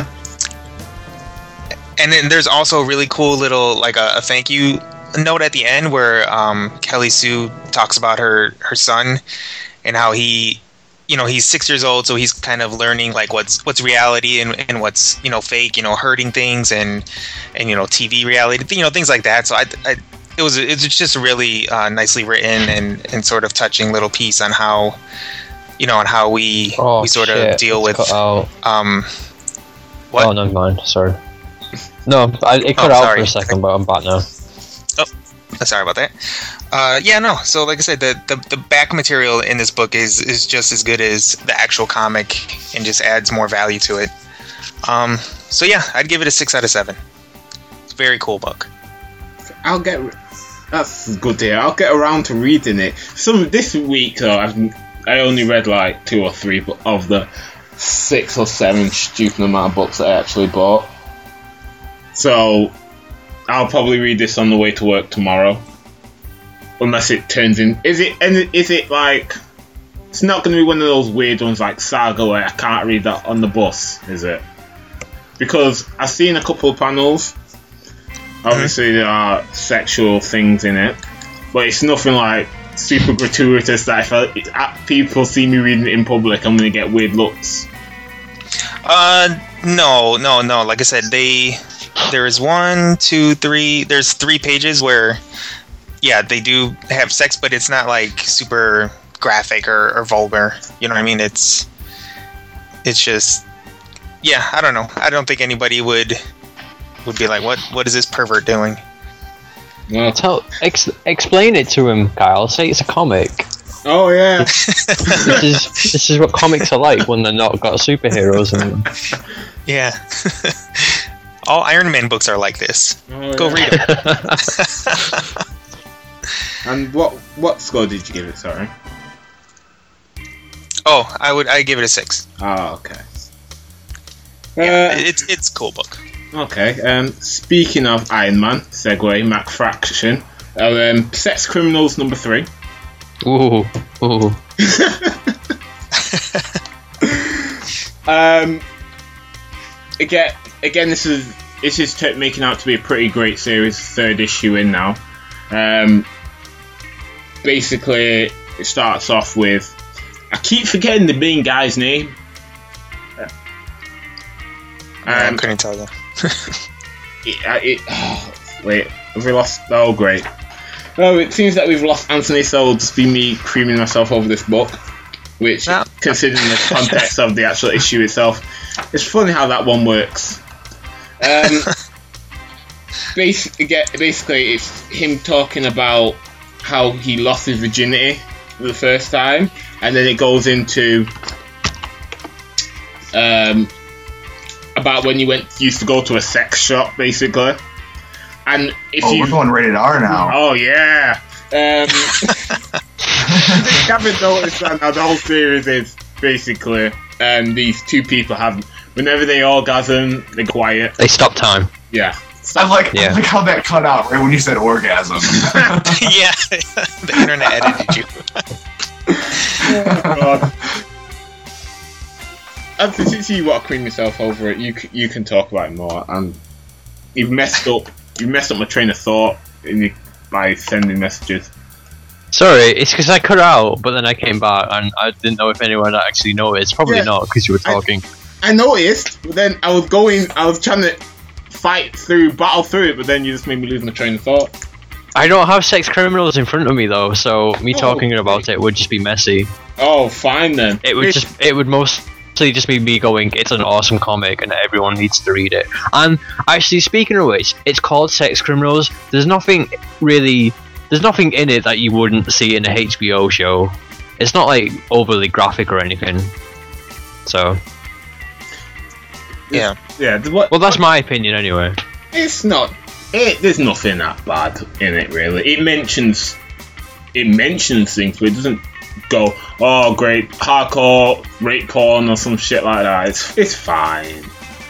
and then there's also a really cool little, like, a, a thank you note at the end where um, Kelly Sue talks about her, her son and how he... you know, he's six years old, so he's kind of learning like what's what's reality and, and what's, you know, fake, you know, hurting things and and you know, T V reality, you know, things like that. So I, I it was it's just a really uh, nicely written and, and sort of touching little piece on how, you know, on how we Oh, we sort shit, of deal it's with cut out. um what Oh, never mind. Sorry. No, I, it cut Oh, out sorry. for a second, but I'm back now. sorry about that. Uh, yeah, no. So, like I said, the, the the back material in this book is is just as good as the actual comic, and just adds more value to it. Um, so yeah, I'd give it a six out of seven. It's a very cool book. I'll get. That's good to hear. I'll get around to reading it. Some this week though, I've I only read like two or three of the six or seven stupid amount of books that I actually bought. So I'll probably read this on the way to work tomorrow. Unless it turns in, is it? And is it like? It's not going to be one of those weird ones like Saga where I can't read that on the bus, is it? Because I've seen a couple of panels. Obviously, there are sexual things in it, but it's nothing like super gratuitous that if I, people see me reading it in public, I'm going to get weird looks. Uh, no, no, no. Like I said, they there is one, two, three. There's three pages where. Yeah, they do have sex, but it's not like super graphic or, or vulgar. You know what I mean? It's it's just, yeah, I don't know. I don't think anybody would would be like, what what is this pervert doing? Well, Tell, ex- explain it to him, Kyle. Say it's a comic. oh yeah. This is this is what comics are like when they're not got superheroes in them. Yeah. All Iron Man books are like this. Oh, Go yeah. read them. And what what score did you give it? Sorry. Oh, I would I give it a six. Oh, okay. Yeah, Uh, it's it's a cool book. okay. Um, speaking of Iron Man, segue, Mac Fraction, uh, um, Sex Criminals number three. Ooh, ooh. Um, again, again, this is this is t- making out to be a pretty great series. Third issue in now. Um, basically, it starts off with, I keep forgetting the main guy's name. I Um, couldn't tell you. it, uh, it, oh, wait, have we lost? Oh, great. Oh, it seems that we've lost Anthony, so it'll just be me creaming myself over this book. Which, No. considering the context of the actual issue itself, it's funny how that one works. Um, bas- again, basically, it's him talking about how he lost his virginity for the first time, and then it goes into um, about when you went used to go to a sex shop, basically. And if Oh, you, we're going rated R now. oh yeah. Um, I haven't noticed that now. The whole series is basically um, these two people have, whenever they orgasm, they're quiet. They stop time. Yeah. I like, Yeah. I like how that cut out right when you said orgasm. Yeah, the internet edited you. God. And since you want to cream yourself over it, you c- you can talk about it more. And you've messed up. You messed up my train of thought in the, by sending messages. Sorry, it's because I cut out, but then I came back and I didn't know if anyone actually noticed. Probably Yeah. not, because you were I- talking. I noticed, but then I was going. I was trying to fight through, battle through it, but then you just made me lose my train of thought. I don't have Sex Criminals in front of me though, so me Oh, talking okay. about it would just be messy. Oh, fine then. It would just, it would mostly just be me going, it's an awesome comic and everyone needs to read it. And actually, speaking of which, it's called Sex Criminals. There's nothing really, there's nothing in it that you wouldn't see in a H B O show. It's not like overly graphic or anything. So, Yeah. Yeah. the- What? well, that's my opinion anyway. It's not. It, there's nothing that bad in it, really. It mentions, it mentions things, but it doesn't go, oh, great, hardcore rape porn or some shit like that. It's it's fine.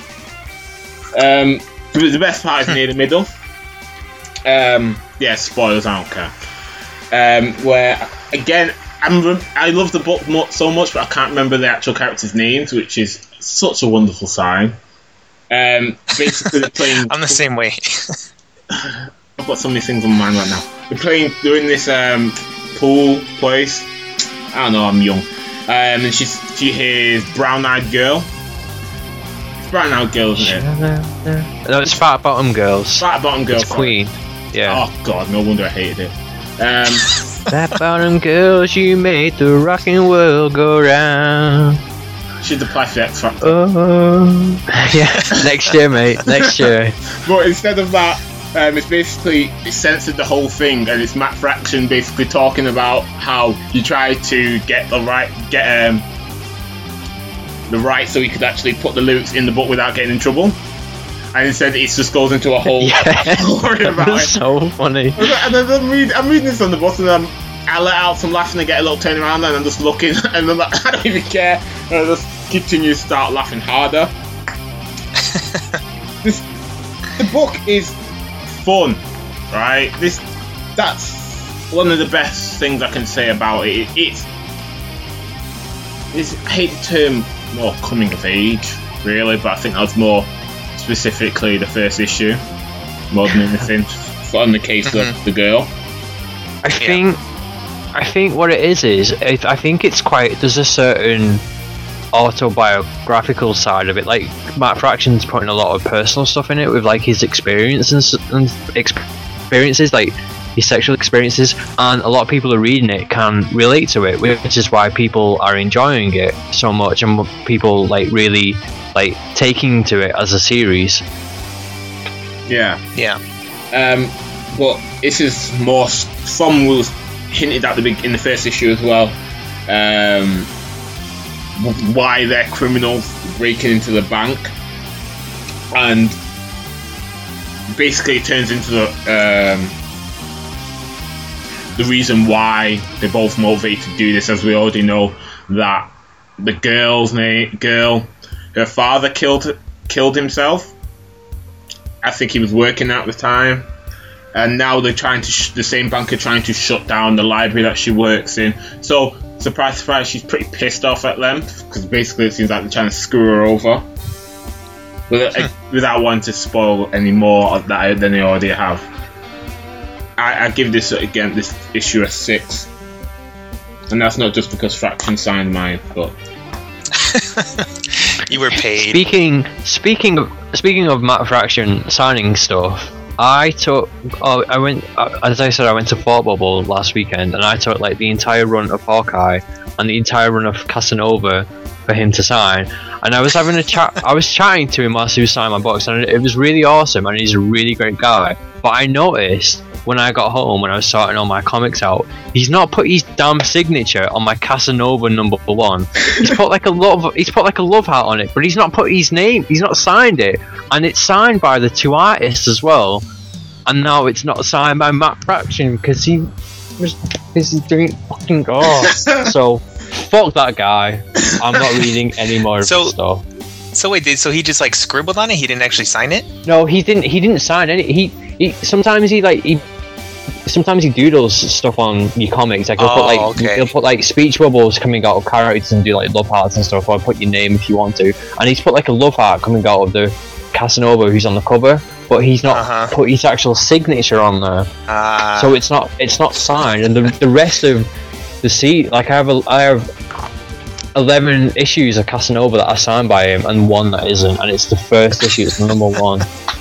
Um, the the best part is near the middle. Um, yeah, spoilers. I don't care. Um, where again, I'm rem- I love the book mo- so much, but I can't remember the actual characters' names, which is such a wonderful sign. Um, basically, they're playing. I'm the same way. I've got so many things on my mind right now. They're playing, they're in this um, pool place. I don't know, I'm young. Um, and she's, she hears Brown Eyed Girl. It's Brown Eyed Girl, isn't it? No, it's Fat Bottom Girls. Fat Bottom Girl. It's sorry. Queen. Yeah. Oh god, no wonder I hated it. Um, Fat Bottom Girls, you made the rockin' world go round. she's the plastic X Factor. Oh. Yeah, next year, mate. Next year. But instead of that, um, it's basically it's censored the whole thing, and it's Matt Fraction basically talking about how you tried to get the right get um the right so he could actually put the lyrics in the book without getting in trouble. And instead, it just goes into a whole Yeah. story about That's it. so funny. And then I'm, read, I'm reading this on the bus, and I'm, I let out some laughing and get a little turn around, and I'm just looking, and I'm like, I don't even care. And I just continue to start laughing harder. this, the book is fun, right? This, that's one of the best things I can say about it. it it's, it's, I hate the term more coming of age, really, but I think that's more specifically the first issue, more than anything, on the case of the girl. I think, I think what it is is, it, I think it's quite. There's a certain autobiographical side of it. Like Matt Fraction's putting a lot of personal stuff in it with like his experience and, s- and experiences. Like his sexual experiences, and a lot of people who are reading it can relate to it, which is why people are enjoying it so much, and people like really like taking to it as a series. Yeah. Yeah. Um, but this is more. Some was hinted at the big in the first issue as well. Um, why they're criminals breaking into the bank, and basically it turns into the um, the reason why they're both motivated to do this. As we already know that the girl's name, girl, her father killed killed himself. I think he was working at the time, and now they're trying to sh- the same bank are trying to shut down the library that she works in. So surprise, surprise, she's pretty pissed off at them because basically it seems like they're trying to screw her over. But uh, without wanting to spoil any more of that than they already have, I, I give this again this issue a six, and that's not just because Fraction signed mine, but You were paid. Speaking speaking of speaking of Matt Fraction signing stuff, I took oh I went uh, as I said I went to Thought Bubble last weekend, and I took like the entire run of Hawkeye and the entire run of Casanova for him to sign. And I was having a chat. I was chatting to him whilst he was signing my books, and it was really awesome. And he's a really great guy. But I noticed when I got home, when I was sorting all my comics out, he's not put his damn signature on my Casanova number one. He's put like a love. He's put like a love heart on it, but he's not put his name. He's not signed it, and it's signed by the two artists as well. And now it's not signed by Matt Fraction because he was busy doing fucking oh. So fuck that guy. I'm not reading any more of So- his stuff. So wait, did so he just like scribbled on it? He didn't actually sign it? No, he didn't. He didn't sign any. He, he sometimes he like he. Sometimes he doodles stuff on your comics. Like he'll Oh, put like okay. he'll put like speech bubbles coming out of characters and do like love hearts and stuff. Or put your name if you want to. And he's put like a love heart coming out of the Casanova who's on the cover, but he's not Uh-huh. put his actual signature on there. Uh, So it's not it's not signed. And the the rest of the seat, like I have a, I have eleven issues of Casanova that are signed by him, and one that isn't. And it's the first issue. It's the number one.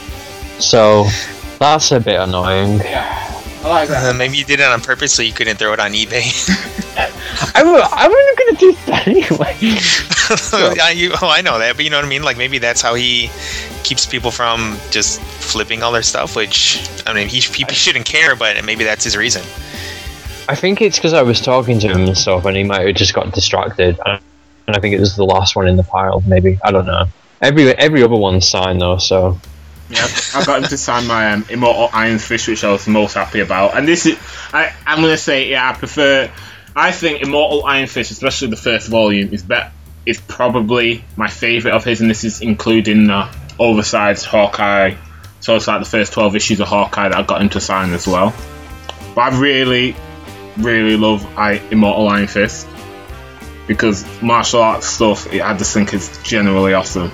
So that's a bit annoying. I like that. uh, maybe you did it on purpose so you couldn't throw it on eBay. I, wa- I wasn't gonna do that anyway. I, you, oh, I know that, but you know what I mean? Like, maybe that's how he keeps people from just flipping all their stuff, which, I mean, he, he shouldn't care, but maybe that's his reason. I think it's because I was talking to him and stuff, and he might have just got distracted. And I think it was the last one in the pile, maybe. I don't know. Every every other one's signed though, so. Yeah, I got him to sign my um, Immortal Iron Fist, which I was most happy about. And this is, I, I'm gonna say, yeah, I prefer. I think Immortal Iron Fist, especially the first volume, is bet is probably my favourite of his, and this is including the oversized Hawkeye. So it's like the first twelve issues of Hawkeye that I got him to sign as well. But I really, really love I, Immortal Iron Fist because martial arts stuff, I just think is generally awesome.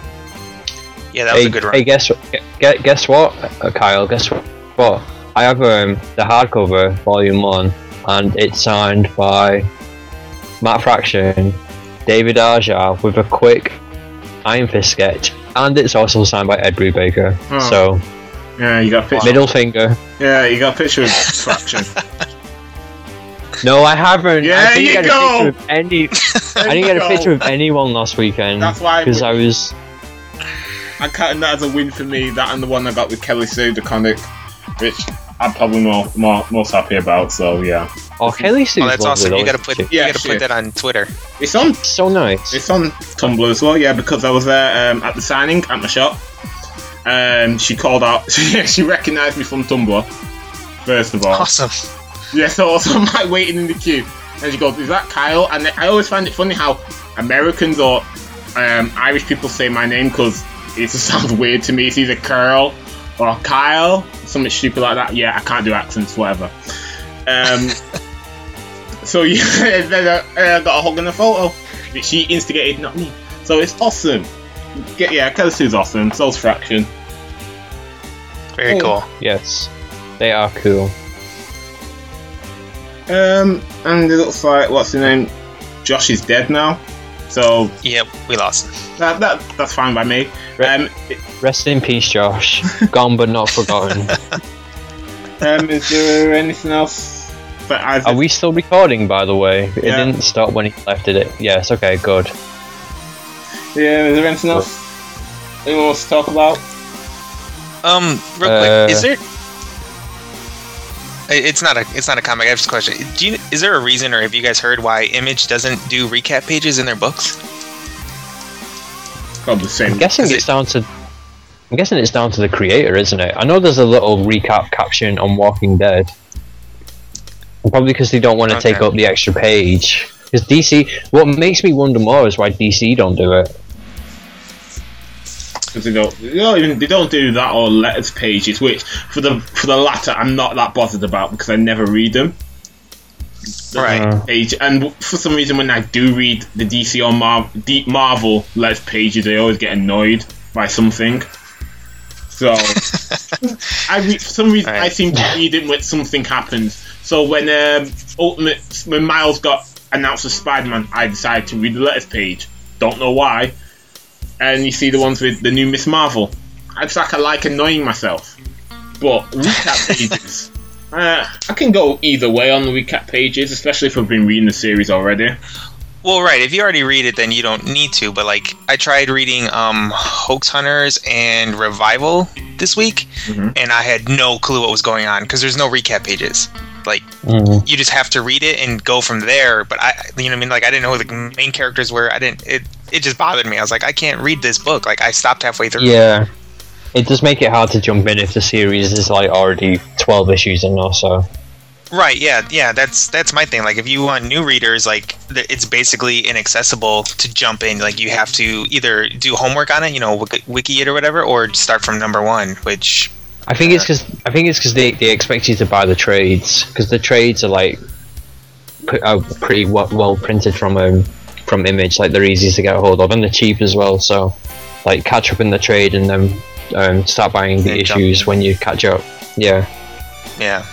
Yeah, that was Hey, a good run. hey, guess guess, guess what, uh, Kyle? Guess what? I have um, the hardcover, volume one, and it's signed by Matt Fraction, David Aja, with a quick Iron Fist sketch, and it's also signed by Ed Brubaker. Oh. So, Yeah, you got a picture. middle finger. Yeah, you got a picture of Fraction. No, I haven't. Yeah, I didn't you get go. a picture of any. I didn't get a picture of anyone last weekend. That's why I because I was. I count that as a win for me. That and the one I got with Kelly Sue, the comic, which I'm probably more, more most happy about. So yeah, Oh, Kelly Sue's Oh, that's lovely, awesome. You though, gotta put isn't you Yeah, gotta shit. put that on Twitter. it's on she? So nice. it's on Tumblr as well. Yeah, because I was there um, at the signing at my shop. Um, she called out. She recognised me from Tumblr. First of all, Awesome. yeah. So also I'm like waiting in the queue, and she goes, "Is that Kyle?" And I always find it funny how Americans or um, Irish people say my name because it just sounds weird to me. It's either Carl or Kyle, something stupid like that. Yeah, I can't do accents, whatever. Um, so yeah, then I, I got a hug and a photo. But she instigated, not me. So it's awesome. Get, yeah, Kelly Sue's awesome. So's Fraction. Very Oh. cool. Yes, they are cool. Um, and it looks like what's his name? Josh is dead now. So Yep, we lost him. that, that that's fine by me. Um, it- Rest in peace, Josh. Gone but not forgotten. Um, is there anything else that I've... Are we still recording, by the way? It Yeah. didn't stop when he left, did it? Yes, okay, good. Yeah, is there anything else anyone wants to talk about? Um, real Uh, quick, is there? I- It's not a it's not a comic. I have just a question. Do you, is there a reason, or have you guys heard why Image doesn't do recap pages in their books? Probably the same. I'm guessing Is it's it- down to. I'm guessing it's down to the creator, isn't it? I know there's a little recap caption on Walking Dead. And probably because they don't want to take Okay. up the extra page. Because D C, what makes me wonder more is why D C don't do it. Because they don't, they don't even they don't do that or letters pages, which for the for the latter I'm not that bothered about because I never read them. The Right. Page, and for some reason when I do read the D C or Mar- D- Marvel letters pages, I always get annoyed by something. So I read, for some reason I Right. seem to read it when something happens. So when um, Ultimate when Miles got announced as Spider-Man, I decided to read the letters page. Don't know why. And you see the ones with the new Miss Marvel. It's like I like annoying myself. But recap pages, uh, I can go either way on the recap pages, especially if I've been reading the series already. Well, right. If you already read it, then you don't need to. But like, I tried reading um, Hoax Hunters and Revival this week, Mhm. and I had no clue what was going on because there's no recap pages. Like, Mm. you just have to read it and go from there. But I, you know, what I mean, like, I didn't know who the main characters were. I didn't. It it just bothered me. I was like, I can't read this book. Like, I stopped halfway through. Yeah. It does make it hard to jump in if the series is like already twelve issues in or so. Right, yeah, yeah, that's that's my thing. Like, if you want new readers, like, th- it's basically inaccessible to jump in. Like, you have to either do homework on it, you know, wiki, wiki it or whatever, or start from number one, which... I think it's because I think it's because they, they expect you to buy the trades because the trades are like pre- are pretty well, well printed from um, from Image, like they're easy to get a hold of and they're cheap as well. So like catch up in the trade and then um, start buying the Then jump issues in. when you catch up. Yeah. Yeah.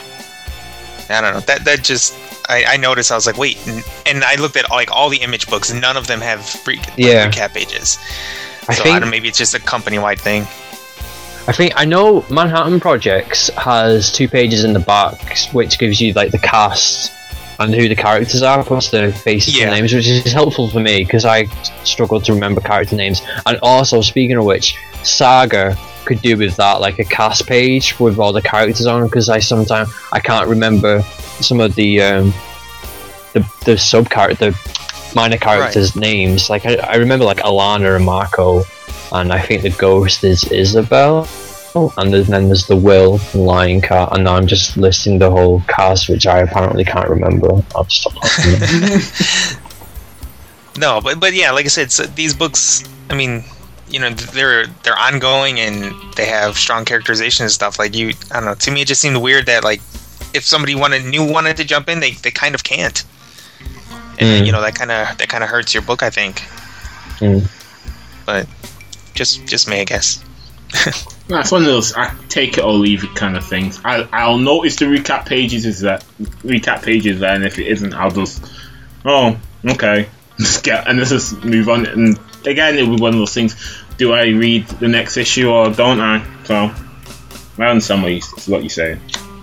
I don't know. That that just... I, I noticed, I was like, wait, n- and I looked at, like, all the Image books, none of them have re- Yeah. recap pages. I so I think don't, maybe it's just a company-wide thing. I think I know Manhattan Projects has two pages in the back which gives you like the cast and who the characters are plus the faces Yeah. and names, which is helpful for me because I struggle to remember character names. And also, speaking of which, Saga could do with that, like a cast page with all the characters on, because I sometimes I can't remember some of the um, the the sub character, the minor characters' names. Like I, I remember like Alana and Marco. And I think the ghost is Isabel, and then then there's the Will and Lion Cat, and now I'm just listing the whole cast, which I apparently can't remember. I'll just stop talking. No, but but yeah, like I said, so these books, I mean, you know, they're they're ongoing and they have strong characterization and stuff. Like you, I don't know. To me, it just seemed weird that like if somebody wanted new wanted to jump in, they, they kind of can't. And Mm. you know that kind of that kind of hurts your book, I think. Mm. But just just me, I guess. That's one of those I take it or leave it kind of things. I, I'll notice the recap pages is that recap pages there, and if it isn't, I'll just oh okay, just get and let's just move on. And again, it'll be one of those things. Do I read the next issue or don't I? So I understand what you what you're saying.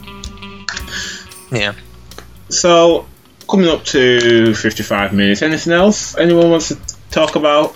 Yeah. So coming up to fifty-five minutes. Anything else anyone wants to talk about?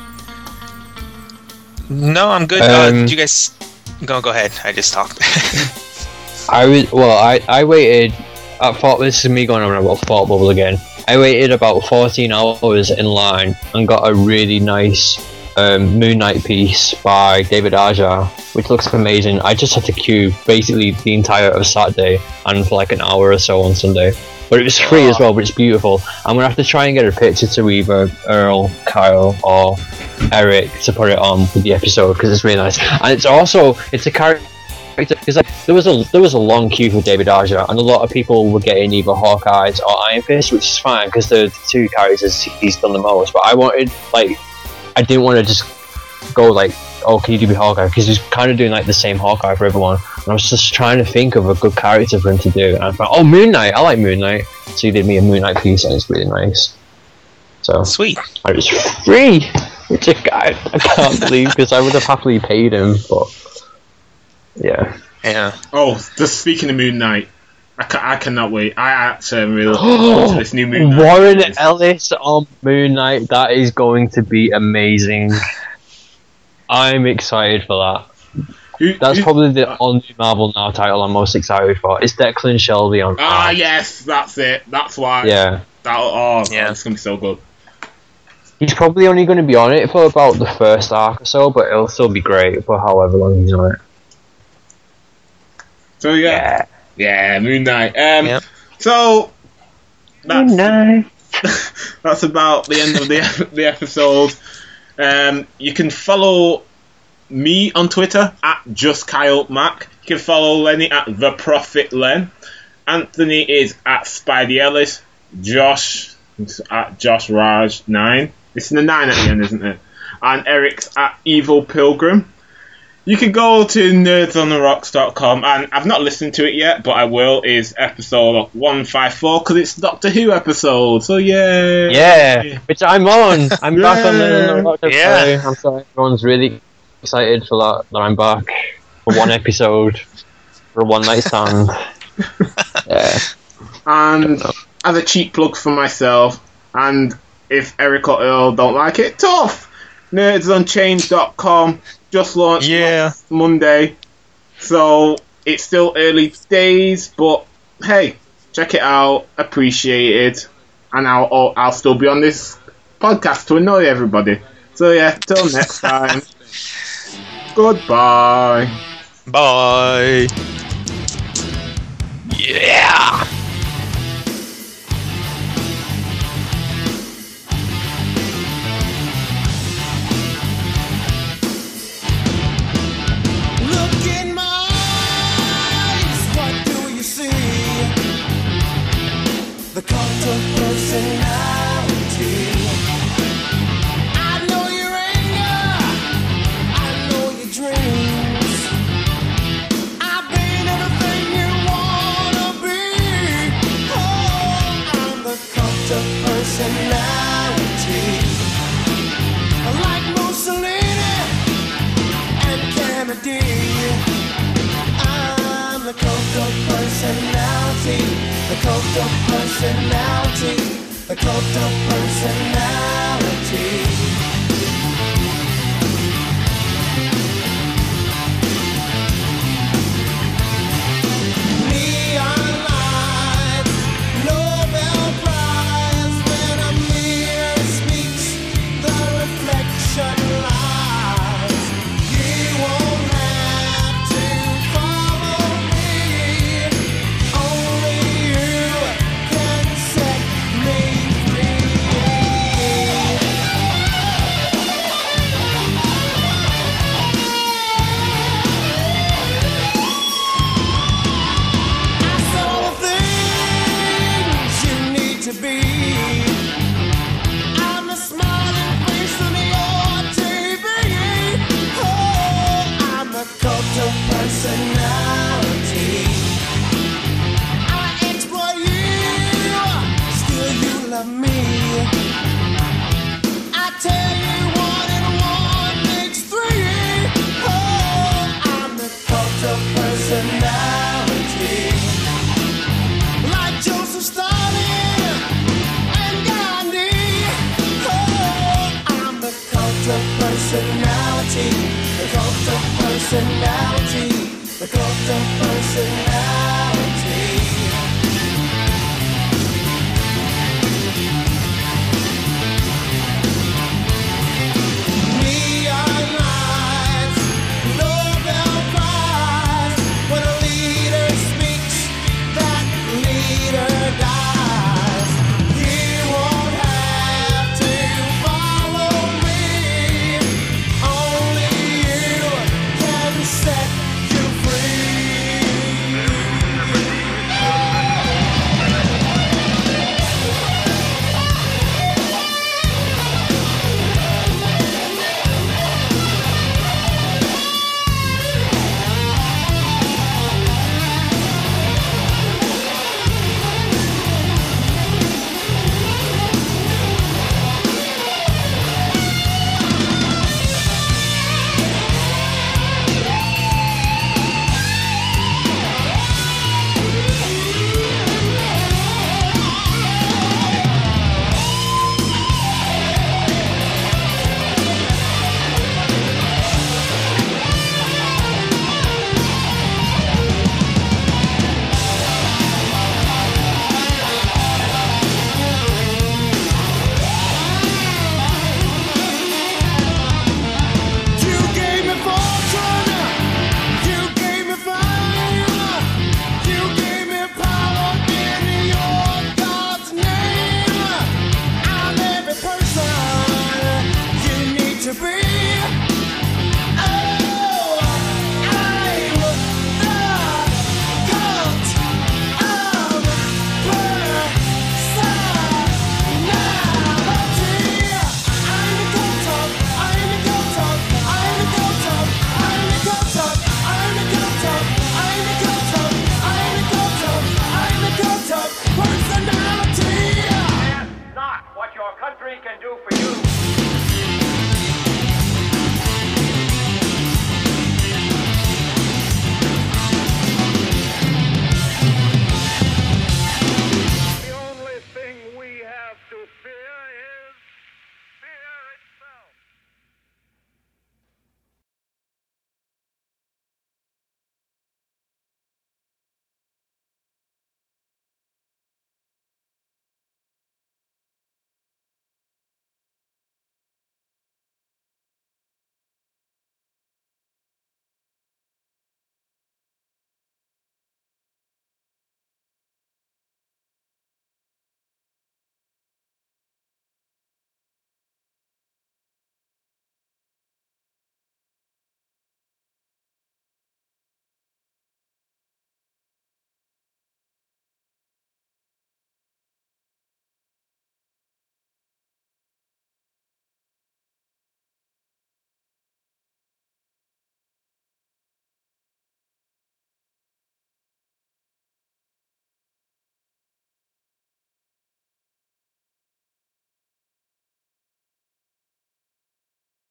No, I'm good. Um, uh, you guys go go ahead. I just talked. I was well. I I waited. I thought this is me going on about thought bubble again. I waited about fourteen hours in line and got a really nice um, Moon Knight piece by David Aja, which looks amazing. I just had to queue basically the entire of Saturday and for like an hour or so on Sunday. But it was free as well, but it's beautiful. I'm gonna have to try and get a picture to either Earl, Kyle, or Eric to put it on with the episode because it's really nice. And it's also it's a character because like, there was a there was a long queue for David Aja, and a lot of people were getting either Hawkeyes or Iron Fist, which is fine because they're the two characters he's done the most. But I wanted like I didn't want to just go like, oh, can you do me Hawkeye? Because he's kind of doing like the same Hawkeye for everyone. And I was just trying to think of a good character for him to do. And I thought, oh, Moon Knight. I like Moon Knight. So he did me a Moon Knight piece, and it's really nice. So Sweet. I was free, which I, I can't believe because I would have happily paid him. But yeah, Yeah. Oh, just speaking of Moon Knight, I, ca- I cannot wait. I actually am really looking forward to this new Moon Knight. Warren series. Ellis on Moon Knight, that is going to be amazing. I'm excited for that. Who- That's who- probably the only Marvel Now title I'm most excited for. It's Declan Shelby on. Ah, art. yes, that's it. That's why. Yeah. That, oh, Yeah. it's going to be so good. He's probably only going to be on it for about the first arc or so, but it'll still be great for however long he's on it. So, yeah. Yeah, Moon Knight. Um, Yep. So, that's, Knight. that's about the end of the, the episode. Um, you can follow me on Twitter at JustKyleMac. You can follow Lenny at The Prophet Len. Anthony is at Spidey Ellis. Josh is at Josh Raj nine. It's the nine at the end, isn't it? And Eric's at Evil Pilgrim. You can go to nerds on the rocks dot com, and I've not listened to it yet, but I will. Is episode one fifty-four because it's Doctor Who episode. So yeah, Yeah, which I'm on. I'm back on Yeah. the Rock. Yeah. I'm sorry, everyone's really excited for that. That I'm back for one episode, for one night stand. Yeah. And as a cheap plug for myself, and if Eric or Earl don't like it, tough. nerds unchained dot com just launched Yeah. last Monday, so it's still early days, but hey, check it out, appreciate it, and I'll I'll, I'll still be on this podcast to annoy everybody. So yeah, till next time, goodbye. Bye. Yeah. Look in my eyes, what do you see? The cult of personality. I know your anger, I know your dreams. I've been everything you wanna be. Oh, I'm the cult of personality. Like Mussolini and Kennedy, I'm the cult of personality, the cult of personality, the cult of personality. Neon lights, Nobel Prize, when a mirror speaks, the reflection lies. You won't have to follow me. Only you can set me free. I saw the things you need to be. I'm the smiling face on your T V. Oh, I'm the cult of personality. I exploit you, still you love me. I tell you one and one makes three. Oh, I'm the cult of personality. Like Joseph Stalin and Gandhi. Oh, I'm the cult of personality. The cult of personality. The cult of personality.